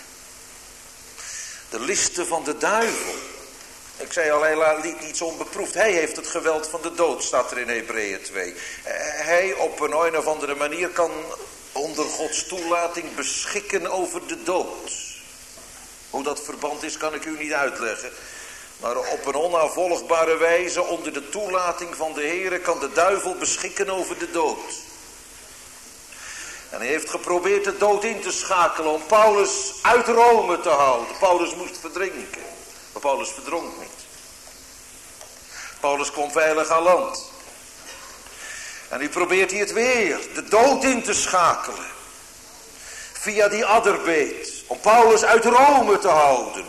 De listen van de duivel. Ik zei al, hij liet niets onbeproefd. Hij heeft het geweld van de dood, staat er in Hebreeën twee. Hij op een, een of andere manier kan onder Gods toelating beschikken over de dood. Hoe dat verband is, kan ik u niet uitleggen. Maar op een onnavolgbare wijze, onder de toelating van de Heere, kan de duivel beschikken over de dood. En hij heeft geprobeerd de dood in te schakelen om Paulus uit Rome te houden. Paulus moest verdrinken, maar Paulus verdronk niet. Paulus kwam veilig aan land. En nu probeert hij het weer, de dood in te schakelen. Via die adderbeet, om Paulus uit Rome te houden.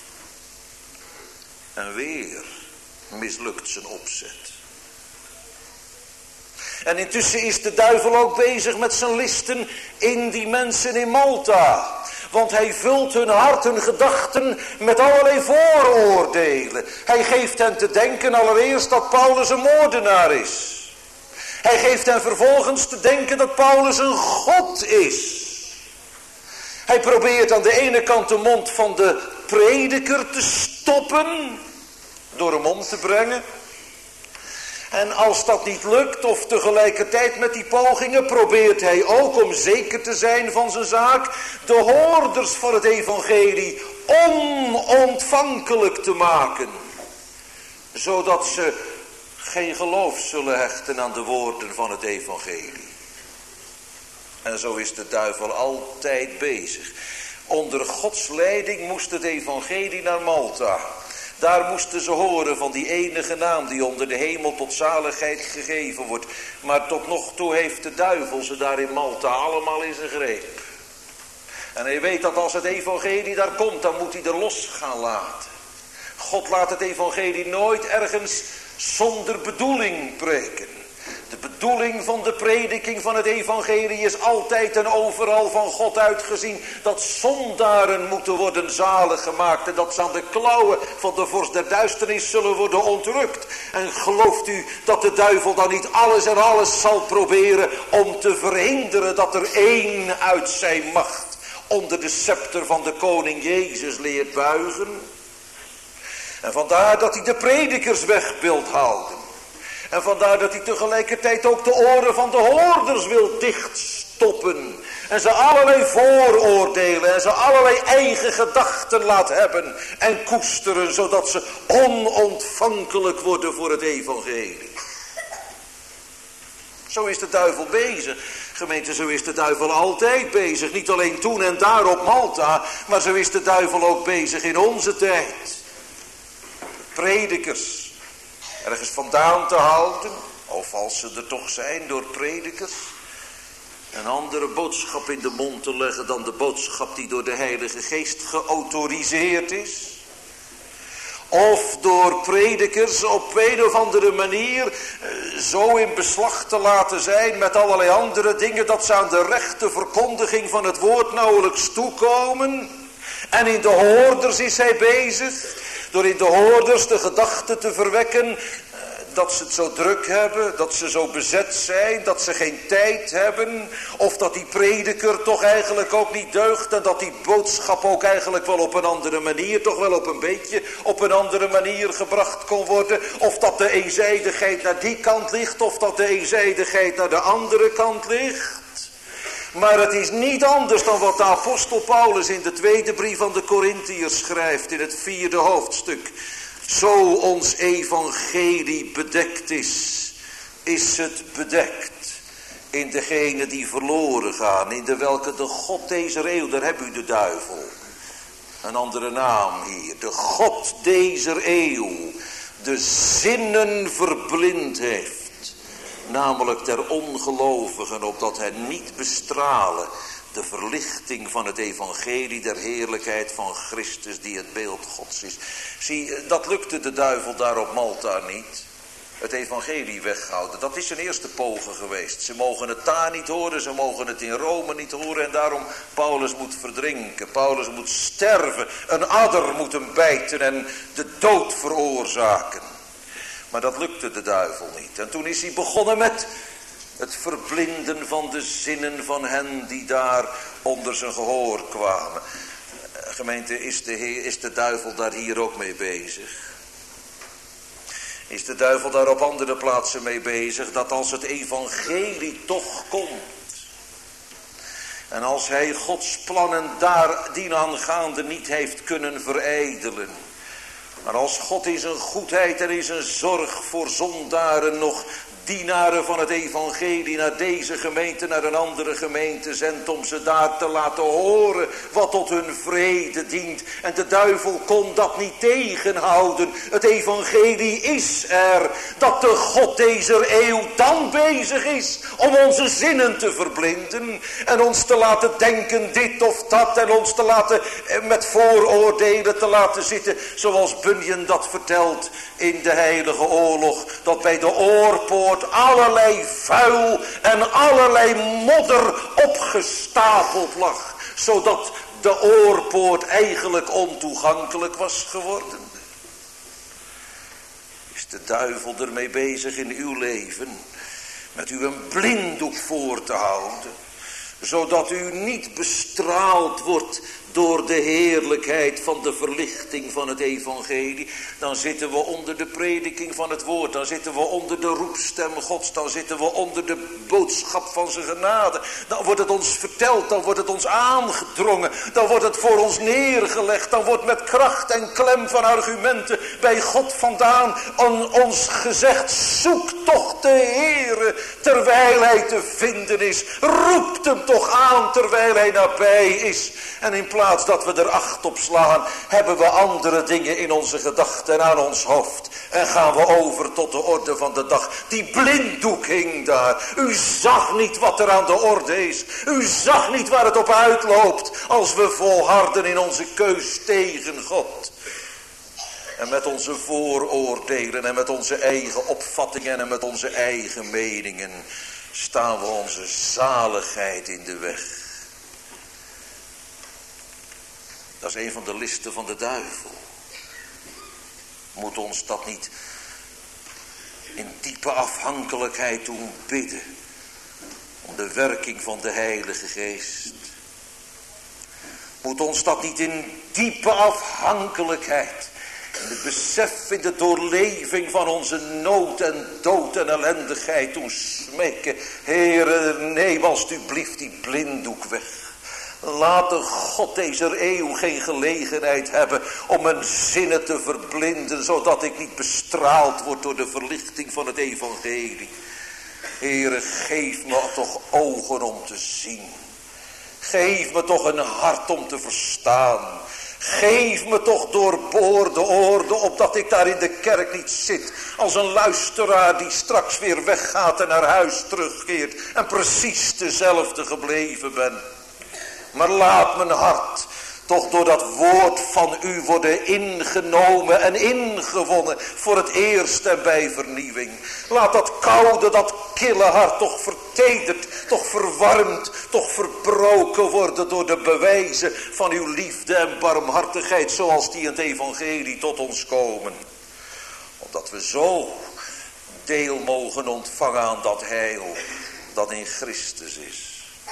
En weer mislukt zijn opzet. En intussen is de duivel ook bezig met zijn listen in die mensen in Malta. Want hij vult hun hart, hun gedachten met allerlei vooroordelen. Hij geeft hen te denken allereerst dat Paulus een moordenaar is. Hij geeft hen vervolgens te denken dat Paulus een god is. Hij probeert aan de ene kant de mond van de prediker te stoppen, door hem om te brengen. En als dat niet lukt, of tegelijkertijd met die pogingen, probeert hij ook, om zeker te zijn van zijn zaak, de hoorders van het evangelie onontvankelijk te maken. Zodat ze geen geloof zullen hechten aan de woorden van het evangelie. En zo is de duivel altijd bezig. Onder Gods leiding moest het evangelie naar Malta. Daar moesten ze horen van die enige naam die onder de hemel tot zaligheid gegeven wordt. Maar tot nog toe heeft de duivel ze daar in Malta allemaal in zijn greep. En hij weet dat als het evangelie daar komt, dan moet hij er los gaan laten. God laat het evangelie nooit ergens zonder bedoeling preken. De bedoeling van de prediking van het evangelie is altijd en overal van God uitgezien dat zondaren moeten worden zalig gemaakt en dat ze aan de klauwen van de vorst der duisternis zullen worden ontrukt. En gelooft u dat de duivel dan niet alles en alles zal proberen om te verhinderen dat er één uit zijn macht onder de scepter van de koning Jezus leert buigen? En vandaar dat hij de predikers weg wilt houden. En vandaar dat hij tegelijkertijd ook de oren van de hoorders wil dichtstoppen. En ze allerlei vooroordelen en ze allerlei eigen gedachten laat hebben en koesteren, zodat ze onontvankelijk worden voor het evangelie. Zo is de duivel bezig. Gemeente, zo is de duivel altijd bezig. Niet alleen toen en daar op Malta, maar zo is de duivel ook bezig in onze tijd. Predikers ergens vandaan te houden, of als ze er toch zijn door predikers, een andere boodschap in de mond te leggen dan de boodschap die door de Heilige Geest geautoriseerd is. Of door predikers op een of andere manier zo in beslag te laten zijn met allerlei andere dingen dat ze aan de rechte verkondiging van het woord nauwelijks toekomen. En in de hoorders is hij bezig. Door in de hoorders de gedachte te verwekken dat ze het zo druk hebben, dat ze zo bezet zijn, dat ze geen tijd hebben. Of dat die prediker toch eigenlijk ook niet deugt en dat die boodschap ook eigenlijk wel op een andere manier, toch wel op een beetje op een andere manier gebracht kon worden. Of dat de eenzijdigheid naar die kant ligt, of dat de eenzijdigheid naar de andere kant ligt. Maar het is niet anders dan wat de apostel Paulus in de tweede brief aan de Korintiërs schrijft in het vierde hoofdstuk. Zo ons evangelie bedekt is, is het bedekt in degene die verloren gaan, in de welke de God deze eeuw, daar heb u de duivel, een andere naam hier, de God deze eeuw, de zinnen verblind heeft. Namelijk der ongelovigen, opdat hen niet bestralen de verlichting van het evangelie der heerlijkheid van Christus die het beeld Gods is. Zie, dat lukte de duivel daar op Malta niet. Het evangelie weghouden, dat is zijn eerste pogen geweest. Ze mogen het daar niet horen, ze mogen het in Rome niet horen. En daarom Paulus moet verdrinken, Paulus moet sterven. Een adder moet hem bijten en de dood veroorzaken. Maar dat lukte de duivel niet. En toen is hij begonnen met het verblinden van de zinnen van hen die daar onder zijn gehoor kwamen. Gemeente, is de, heer, is de duivel daar hier ook mee bezig? Is de duivel daar op andere plaatsen mee bezig? Dat als het evangelie toch komt. En als hij Gods plannen daar dienaangaande niet heeft kunnen verijdelen. Maar als God in zijn goedheid en in zijn zorg voor zondaren nog dienaren van het evangelie naar deze gemeente, naar een andere gemeente zendt om ze daar te laten horen wat tot hun vrede dient. En de duivel kon dat niet tegenhouden. Het evangelie is er. Dat de God deze eeuw dan bezig is om onze zinnen te verblinden en ons te laten denken dit of dat en ons te laten met vooroordelen te laten zitten, zoals Bunyan dat vertelt in de Heilige Oorlog, dat bij de oorpoort allerlei vuil en allerlei modder opgestapeld lag, zodat de oorpoort eigenlijk ontoegankelijk was geworden. Is de duivel ermee bezig in uw leven met u een blinddoek voor te houden, zodat u niet bestraald wordt door de heerlijkheid van de verlichting van het evangelie? Dan zitten we onder de prediking van het woord. Dan zitten we onder de roepstem Gods. Dan zitten we onder de boodschap van zijn genade. Dan wordt het ons verteld. Dan wordt het ons aangedrongen. Dan wordt het voor ons neergelegd. Dan wordt met kracht en klem van argumenten bij God vandaan aan ons gezegd: zoek toch de Heere terwijl hij te vinden is. Roept hem toch aan terwijl hij nabij is. En in plaats dat we er acht op slaan, hebben we andere dingen in onze gedachten aan ons hoofd. En gaan we over tot de orde van de dag. Die blinddoek hing daar. U zag niet wat er aan de orde is. U zag niet waar het op uitloopt als we volharden in onze keus tegen God. En met onze vooroordelen en met onze eigen opvattingen en met onze eigen meningen staan we onze zaligheid in de weg. Dat is een van de listen van de duivel. Moet ons dat niet in diepe afhankelijkheid doen bidden om de werking van de Heilige Geest? Moet ons dat niet in diepe afhankelijkheid, in het besef, in de doorleving van onze nood en dood en ellendigheid doen smeken: Heere, neem alstublieft die blinddoek weg. Laat de God deze eeuw geen gelegenheid hebben om mijn zinnen te verblinden, zodat ik niet bestraald word door de verlichting van het evangelie. Heere, geef me toch ogen om te zien. Geef me toch een hart om te verstaan. Geef me toch doorboorde oren, opdat ik daar in de kerk niet zit als een luisteraar die straks weer weggaat en naar huis terugkeert en precies dezelfde gebleven ben. Maar laat mijn hart toch door dat woord van u worden ingenomen en ingewonnen voor het eerst en bij vernieuwing. Laat dat koude, dat kille hart toch vertederd, toch verwarmd, toch verbroken worden door de bewijzen van uw liefde en barmhartigheid zoals die in het evangelie tot ons komen. Opdat we zo deel mogen ontvangen aan dat heil dat in Christus is.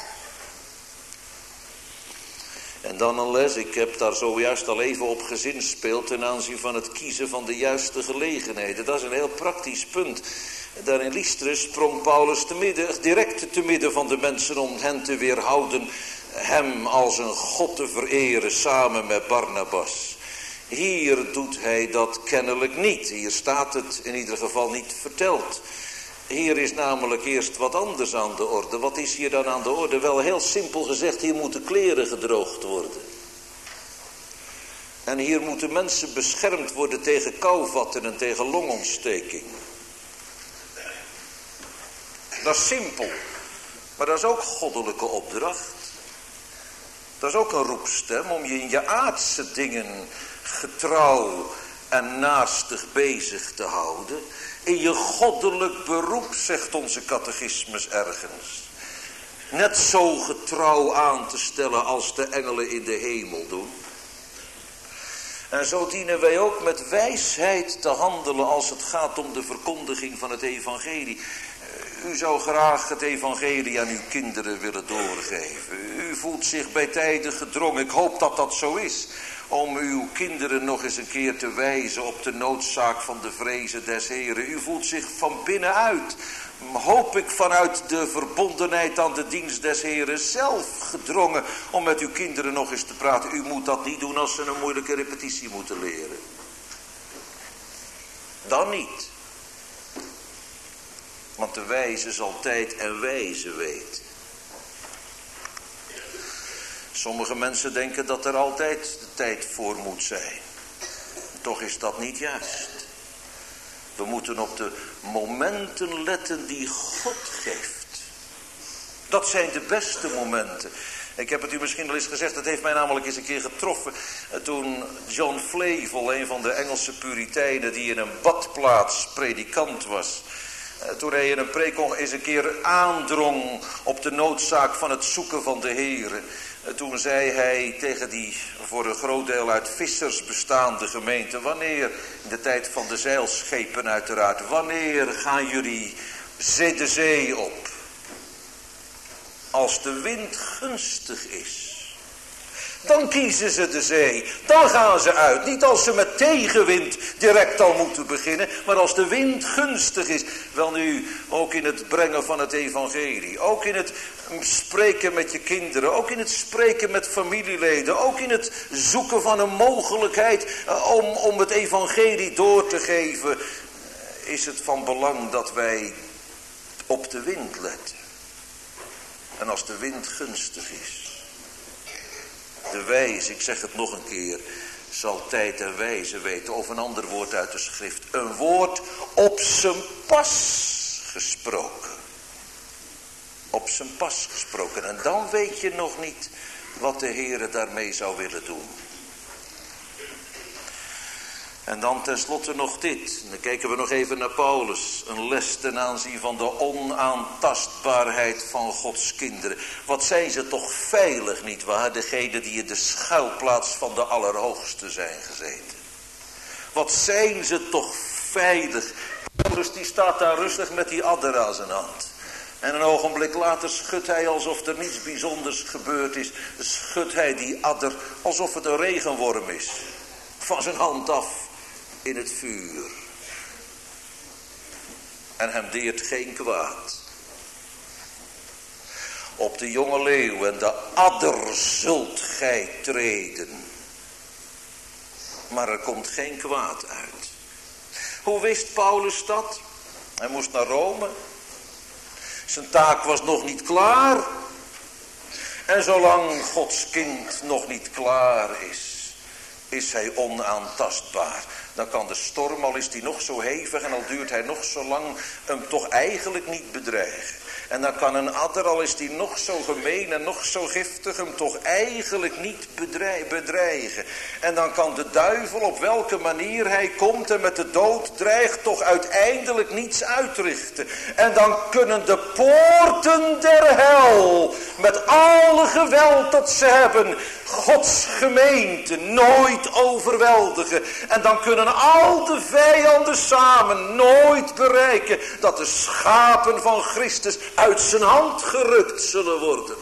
En dan een les, ik heb daar zojuist al even op gezinspeeld ten aanzien van het kiezen van de juiste gelegenheden. Dat is een heel praktisch punt. Daar in Lystra sprong Paulus te midden, direct te midden van de mensen om hen te weerhouden hem als een God te vereren samen met Barnabas. Hier doet hij dat kennelijk niet. Hier staat het in ieder geval niet verteld. Hier is namelijk eerst wat anders aan de orde. Wat is hier dan aan de orde? Wel, heel simpel gezegd, hier moeten kleren gedroogd worden. En hier moeten mensen beschermd worden tegen kouvatten en tegen longontsteking. Dat is simpel. Maar dat is ook goddelijke opdracht. Dat is ook een roepstem om je in je aardse dingen getrouw en naastig bezig te houden. In je goddelijk beroep, zegt onze catechismus ergens, net zo getrouw aan te stellen als de engelen in de hemel doen. En zo dienen wij ook met wijsheid te handelen als het gaat om de verkondiging van het evangelie. U zou graag het evangelie aan uw kinderen willen doorgeven. U voelt zich bij tijden gedrongen, ik hoop dat dat zo is, om uw kinderen nog eens een keer te wijzen op de noodzaak van de vrezen des Heren. U voelt zich van binnenuit, hoop ik vanuit de verbondenheid aan de dienst des Heren zelf gedrongen om met uw kinderen nog eens te praten. U moet dat niet doen als ze een moeilijke repetitie moeten leren. Dan niet. Want de wijze zal tijd en wijze weten. Sommige mensen denken dat er altijd de tijd voor moet zijn. Toch is dat niet juist. We moeten op de momenten letten die God geeft. Dat zijn de beste momenten. Ik heb het u misschien al eens gezegd, dat heeft mij namelijk eens een keer getroffen. Toen John Flavel, een van de Engelse puriteinen die in een badplaats predikant was. Toen hij in een preek eens een keer aandrong op de noodzaak van het zoeken van de Heere. Toen zei hij tegen die voor een groot deel uit vissers bestaande gemeente: wanneer, in de tijd van de zeilschepen uiteraard, wanneer gaan jullie de zee op? Als de wind gunstig is. Dan kiezen ze de zee. Dan gaan ze uit. Niet als ze met tegenwind direct al moeten beginnen. Maar als de wind gunstig is. Wel nu, ook in het brengen van het evangelie. Ook in het spreken met je kinderen. Ook in het spreken met familieleden. Ook in het zoeken van een mogelijkheid om, om het evangelie door te geven. Is het van belang dat wij op de wind letten. En als de wind gunstig is. De wijze, ik zeg het nog een keer, zal tijd en wijze weten. Of een ander woord uit de schrift. Een woord op zijn pas gesproken. Op zijn pas gesproken. En dan weet je nog niet wat de Heere daarmee zou willen doen. En dan tenslotte nog dit. Dan kijken we nog even naar Paulus. Een les ten aanzien van de onaantastbaarheid van Gods kinderen. Wat zijn ze toch veilig, nietwaar? Degenen die in de schuilplaats van de Allerhoogste zijn gezeten. Wat zijn ze toch veilig. Paulus die staat daar rustig met die adder aan zijn hand. En een ogenblik later schudt hij alsof er niets bijzonders gebeurd is. Schudt hij die adder alsof het een regenworm is. Van zijn hand af. In het vuur. En hem deert geen kwaad. Op de jonge leeuw en de adder zult gij treden. Maar er komt geen kwaad uit. Hoe wist Paulus dat? Hij moest naar Rome. Zijn taak was nog niet klaar. En zolang Gods kind nog niet klaar is, is hij onaantastbaar. Dan kan de storm, al is die nog zo hevig en al duurt hij nog zo lang, hem toch eigenlijk niet bedreigen. En dan kan een adder, al is die nog zo gemeen en nog zo giftig, hem toch eigenlijk niet bedreigen. En dan kan de duivel, op welke manier hij komt en met de dood dreigt, toch uiteindelijk niets uitrichten. En dan kunnen de poorten der hel, met alle geweld dat ze hebben, Gods gemeente nooit overweldigen. En dan kunnen al de vijanden samen nooit bereiken dat de schapen van Christus uit zijn hand gerukt zullen worden.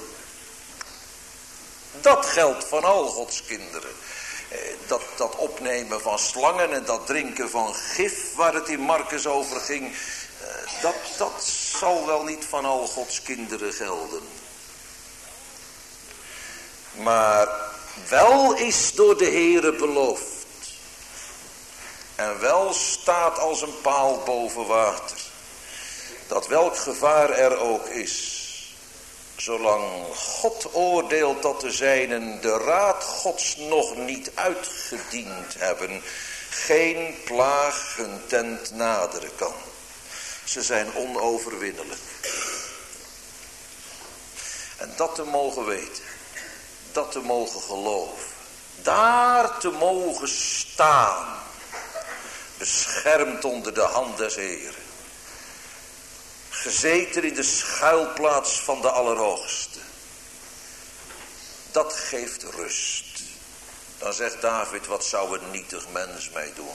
Dat geldt van al Gods kinderen. Dat, dat opnemen van slangen en dat drinken van gif waar het in Marcus over ging. Dat, dat zal wel niet van al Gods kinderen gelden. Maar wel is door de Heere beloofd. En wel staat als een paal boven water. Dat welk gevaar er ook is. Zolang God oordeelt dat de zijnen de raad Gods nog niet uitgediend hebben. Geen plaag hun tent naderen kan. Ze zijn onoverwinnelijk. En dat te mogen weten. Dat te mogen geloven. Daar te mogen staan. Beschermd onder de hand des Heeren. Gezeten in de schuilplaats van de Allerhoogste. Dat geeft rust. Dan zegt David, wat zou een nietig mens mij doen?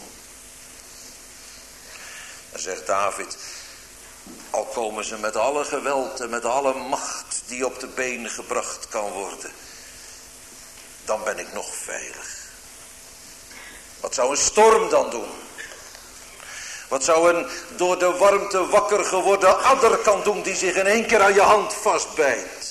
Dan zegt David, al komen ze met alle geweld en met alle macht die op de been gebracht kan worden. Dan ben ik nog veilig. Wat zou een storm dan doen? Wat zou een door de warmte wakker geworden adder kan doen die zich in één keer aan je hand vastbijt?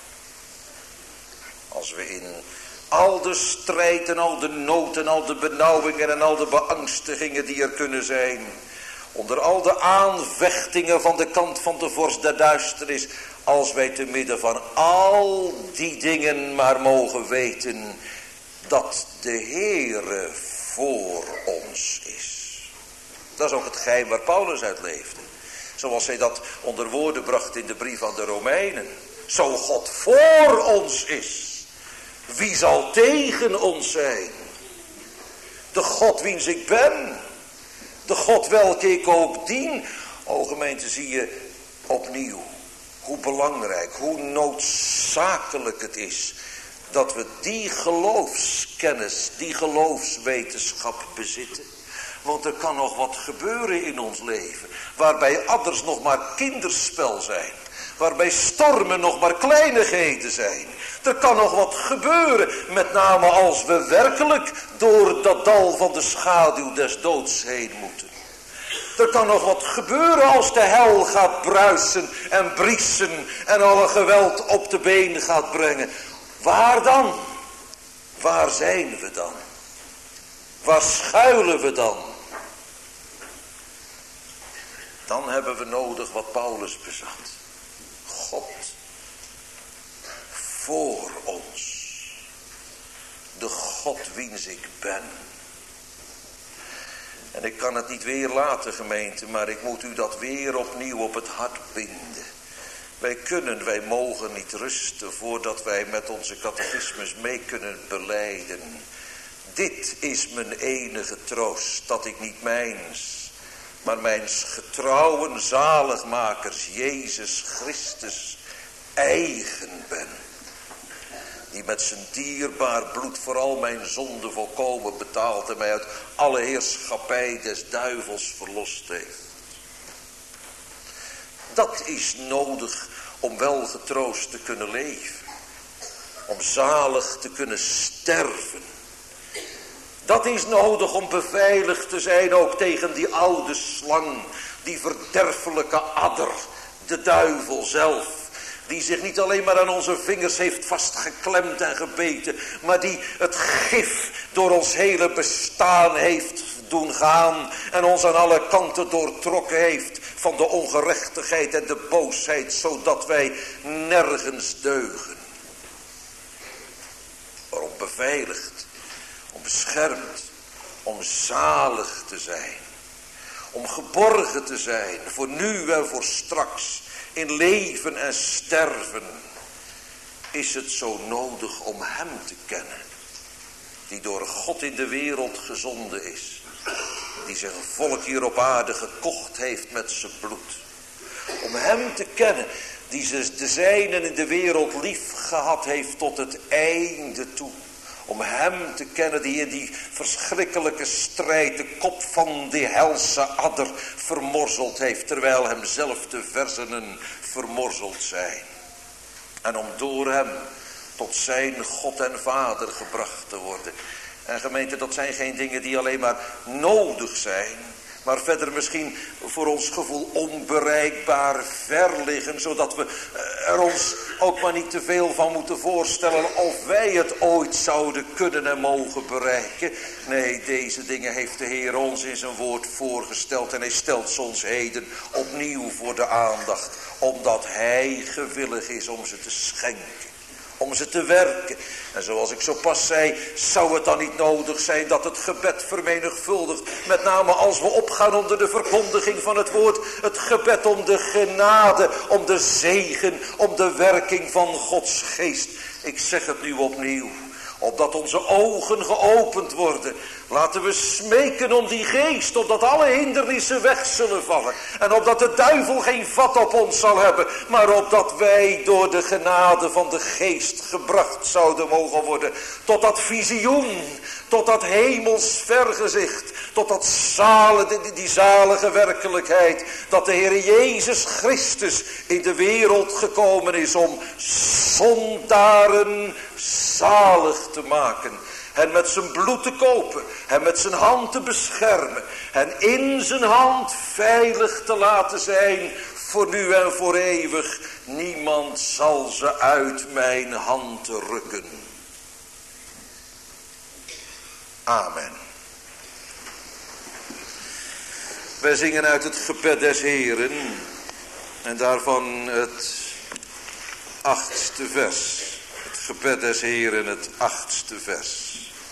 Als we in al de strijd en al de nood en al de benauwingen en al de beangstigingen die er kunnen zijn, Onder al de aanvechtingen van de kant van de vorst der duisternis. Als wij te midden van al die dingen maar mogen weten dat de Heere voor ons is. Dat is ook het geheim waar Paulus uit leefde. Zoals hij dat onder woorden bracht in de brief aan de Romeinen. Zo God voor ons is, wie zal tegen ons zijn? De God wiens ik ben. De God welke ik ook dien. O gemeente, zie je opnieuw hoe belangrijk, hoe noodzakelijk het is dat we die geloofskennis, die geloofswetenschap bezitten. Want er kan nog wat gebeuren in ons leven, waarbij ouders nog maar kinderspel zijn. Waarbij stormen nog maar kleinigheden zijn. Er kan nog wat gebeuren, met name als we werkelijk door dat dal van de schaduw des doods heen moeten. Er kan nog wat gebeuren als de hel gaat bruisen en briesen en alle geweld op de been gaat brengen. Waar dan? Waar zijn we dan? Waar schuilen we dan? Dan hebben we nodig wat Paulus bezat. God voor ons. De God wiens ik ben. En ik kan het niet weer laten, gemeente, maar ik moet u dat weer opnieuw op het hart binden. Wij kunnen, wij mogen niet rusten voordat wij met onze catechismus mee kunnen belijden. Dit is mijn enige troost, dat ik niet mijns, maar mijns getrouwen zaligmakers Jezus Christus eigen ben. Die met zijn dierbaar bloed voor al mijn zonden volkomen betaald en mij uit alle heerschappij des duivels verlost heeft. Dat is nodig om wel getroost te kunnen leven. Om zalig te kunnen sterven. Dat is nodig om beveiligd te zijn ook tegen die oude slang. Die verderfelijke adder, de duivel zelf. Die zich niet alleen maar aan onze vingers heeft vastgeklemd en gebeten. Maar die het gif door ons hele bestaan heeft doen gaan. En ons aan alle kanten doortrokken heeft van de ongerechtigheid en de boosheid. Zodat wij nergens deugen. Maar om beveiligd, om beschermd, om zalig te zijn. Om geborgen te zijn voor nu en voor straks. In leven en sterven is het zo nodig om hem te kennen. Die door God in de wereld gezonden is. Die zijn volk hier op aarde gekocht heeft met zijn bloed. Om hem te kennen die ze de zijnen in de wereld lief gehad heeft tot het einde toe. Om hem te kennen die in die verschrikkelijke strijd de kop van die helse adder vermorzeld heeft. Terwijl hem zelf de versenen vermorzeld zijn. En om door hem tot zijn God en Vader gebracht te worden. En gemeente, dat zijn geen dingen die alleen maar nodig zijn. Maar verder misschien voor ons gevoel onbereikbaar ver liggen. Zodat we er ons ook maar niet te veel van moeten voorstellen of wij het ooit zouden kunnen en mogen bereiken. Nee, deze dingen heeft de Heer ons in zijn woord voorgesteld. En hij stelt ze ons heden opnieuw voor de aandacht. Omdat hij gewillig is om ze te schenken. Om ze te werken. En zoals ik zo pas zei, zou het dan niet nodig zijn dat het gebed vermenigvuldigt. Met name als we opgaan onder de verkondiging van het woord. Het gebed om de genade, om de zegen, om de werking van Gods geest. Ik zeg het nu opnieuw. Opdat onze ogen geopend worden. Laten we smeken om die geest. Opdat alle hindernissen weg zullen vallen. En opdat de duivel geen vat op ons zal hebben. Maar opdat wij door de genade van de geest gebracht zouden mogen worden. Tot dat visioen. Tot dat hemels vergezicht. Tot dat zalige, die, die zalige werkelijkheid. Dat de Heer Jezus Christus in de wereld gekomen is om zondaren zalig te maken. En met zijn bloed te kopen. En met zijn hand te beschermen. En in zijn hand veilig te laten zijn. Voor nu en voor eeuwig. Niemand zal ze uit mijn hand rukken. Amen. Wij zingen uit het gebed des Heren en daarvan het achtste vers. Het gebed des Heren, het achtste vers.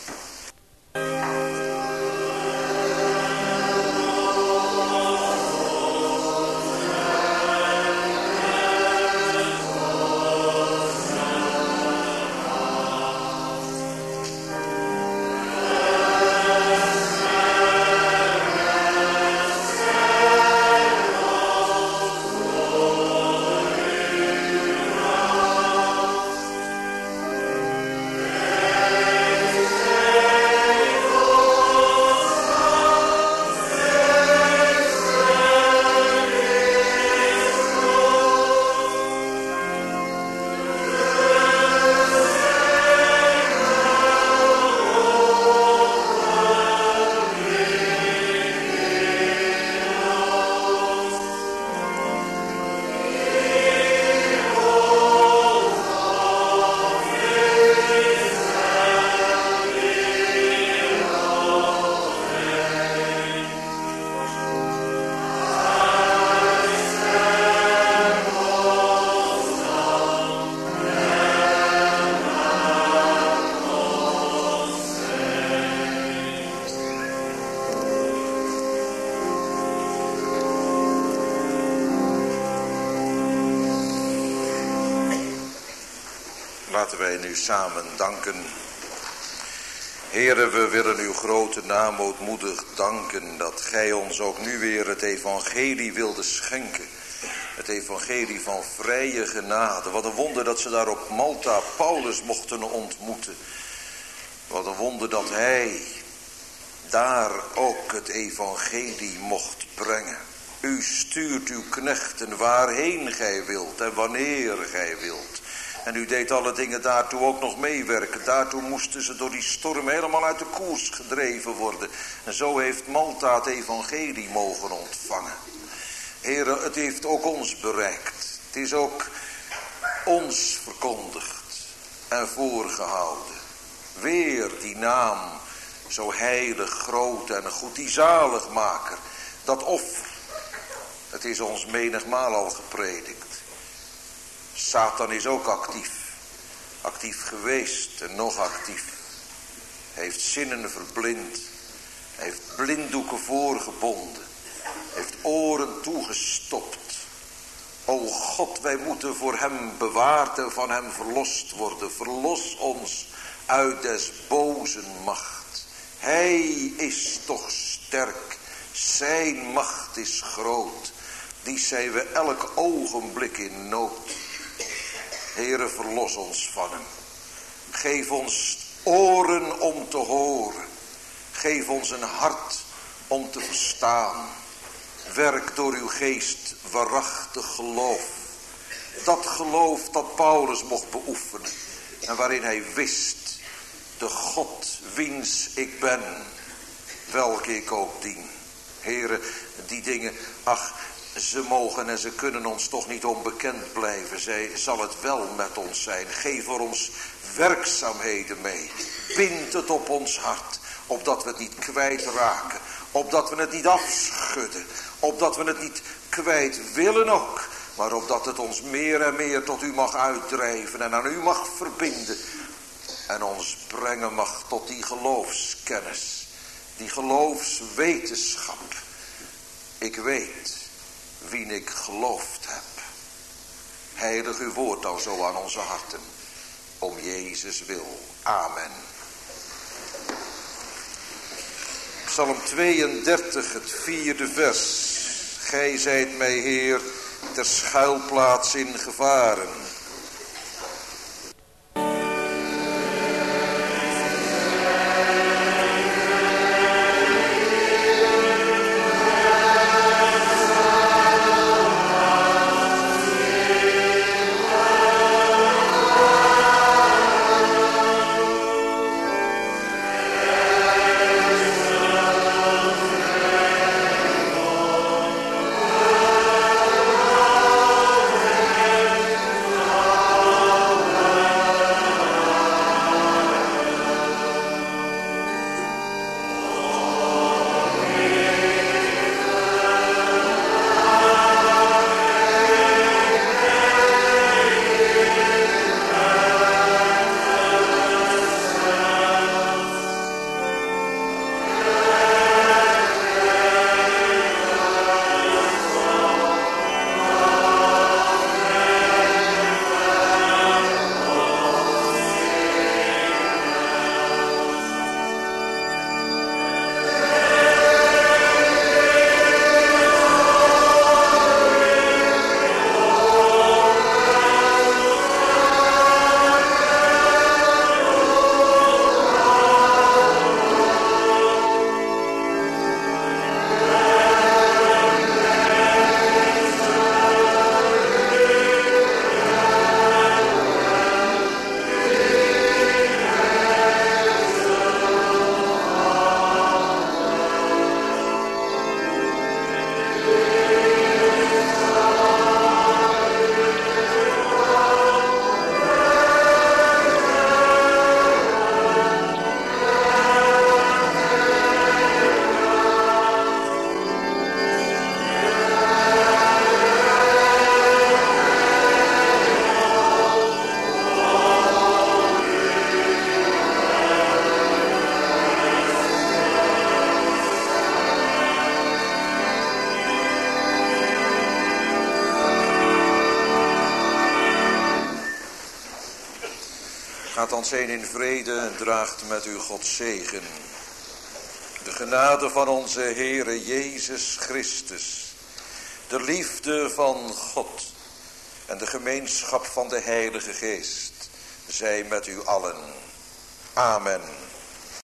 Laten wij nu samen danken. Heere, we willen uw grote naam ootmoedig danken dat gij ons ook nu weer het evangelie wilde schenken. Het evangelie van vrije genade. Wat een wonder dat ze daar op Malta Paulus mochten ontmoeten. Wat een wonder dat hij daar ook het evangelie mocht brengen. U stuurt uw knechten waarheen gij wilt en wanneer gij wilt. En u deed alle dingen daartoe ook nog meewerken. Daartoe moesten ze door die storm helemaal uit de koers gedreven worden. En zo heeft Malta het evangelie mogen ontvangen. Heere, het heeft ook ons bereikt. Het is ook ons verkondigd en voorgehouden. Weer die naam, zo heilig, groot en goed, die zaligmaker. Dat offer, het is ons menigmaal al gepredikt. Satan is ook actief. Actief geweest en nog actief. Hij heeft zinnen verblind. Hij heeft blinddoeken voorgebonden. Heeft oren toegestopt. O God, wij moeten voor hem bewaard en van hem verlost worden. Verlos ons uit des bozen macht. Hij is toch sterk. Zijn macht is groot. Die zijn we elk ogenblik in nood. Heere, verlos ons van hem. Geef ons oren om te horen. Geef ons een hart om te verstaan. Werk door uw geest waarachtig geloof. Dat geloof dat Paulus mocht beoefenen. En waarin hij wist, de God wiens ik ben, welke ik ook dien. Heere, die dingen, ach, ze mogen en ze kunnen ons toch niet onbekend blijven. Zij zal het wel met ons zijn. Geef voor ons werkzaamheden mee. Bind het op ons hart. Opdat we het niet kwijtraken. Opdat we het niet afschudden. Opdat we het niet kwijt willen ook. Maar opdat het ons meer en meer tot u mag uitdrijven. En aan u mag verbinden. En ons brengen mag tot die geloofskennis. Die geloofswetenschap. Ik weet wie ik geloofd heb. Heilig uw woord dan zo aan onze harten. Om Jezus wil. Amen. Psalm tweeëndertig, het vierde vers. Gij zijt mij, Heer, ter schuilplaats in gevaren. Gaat dan zijn in vrede en draagt met u Gods zegen. De genade van onze Heere Jezus Christus, de liefde van God en de gemeenschap van de Heilige Geest zij met u allen. Amen.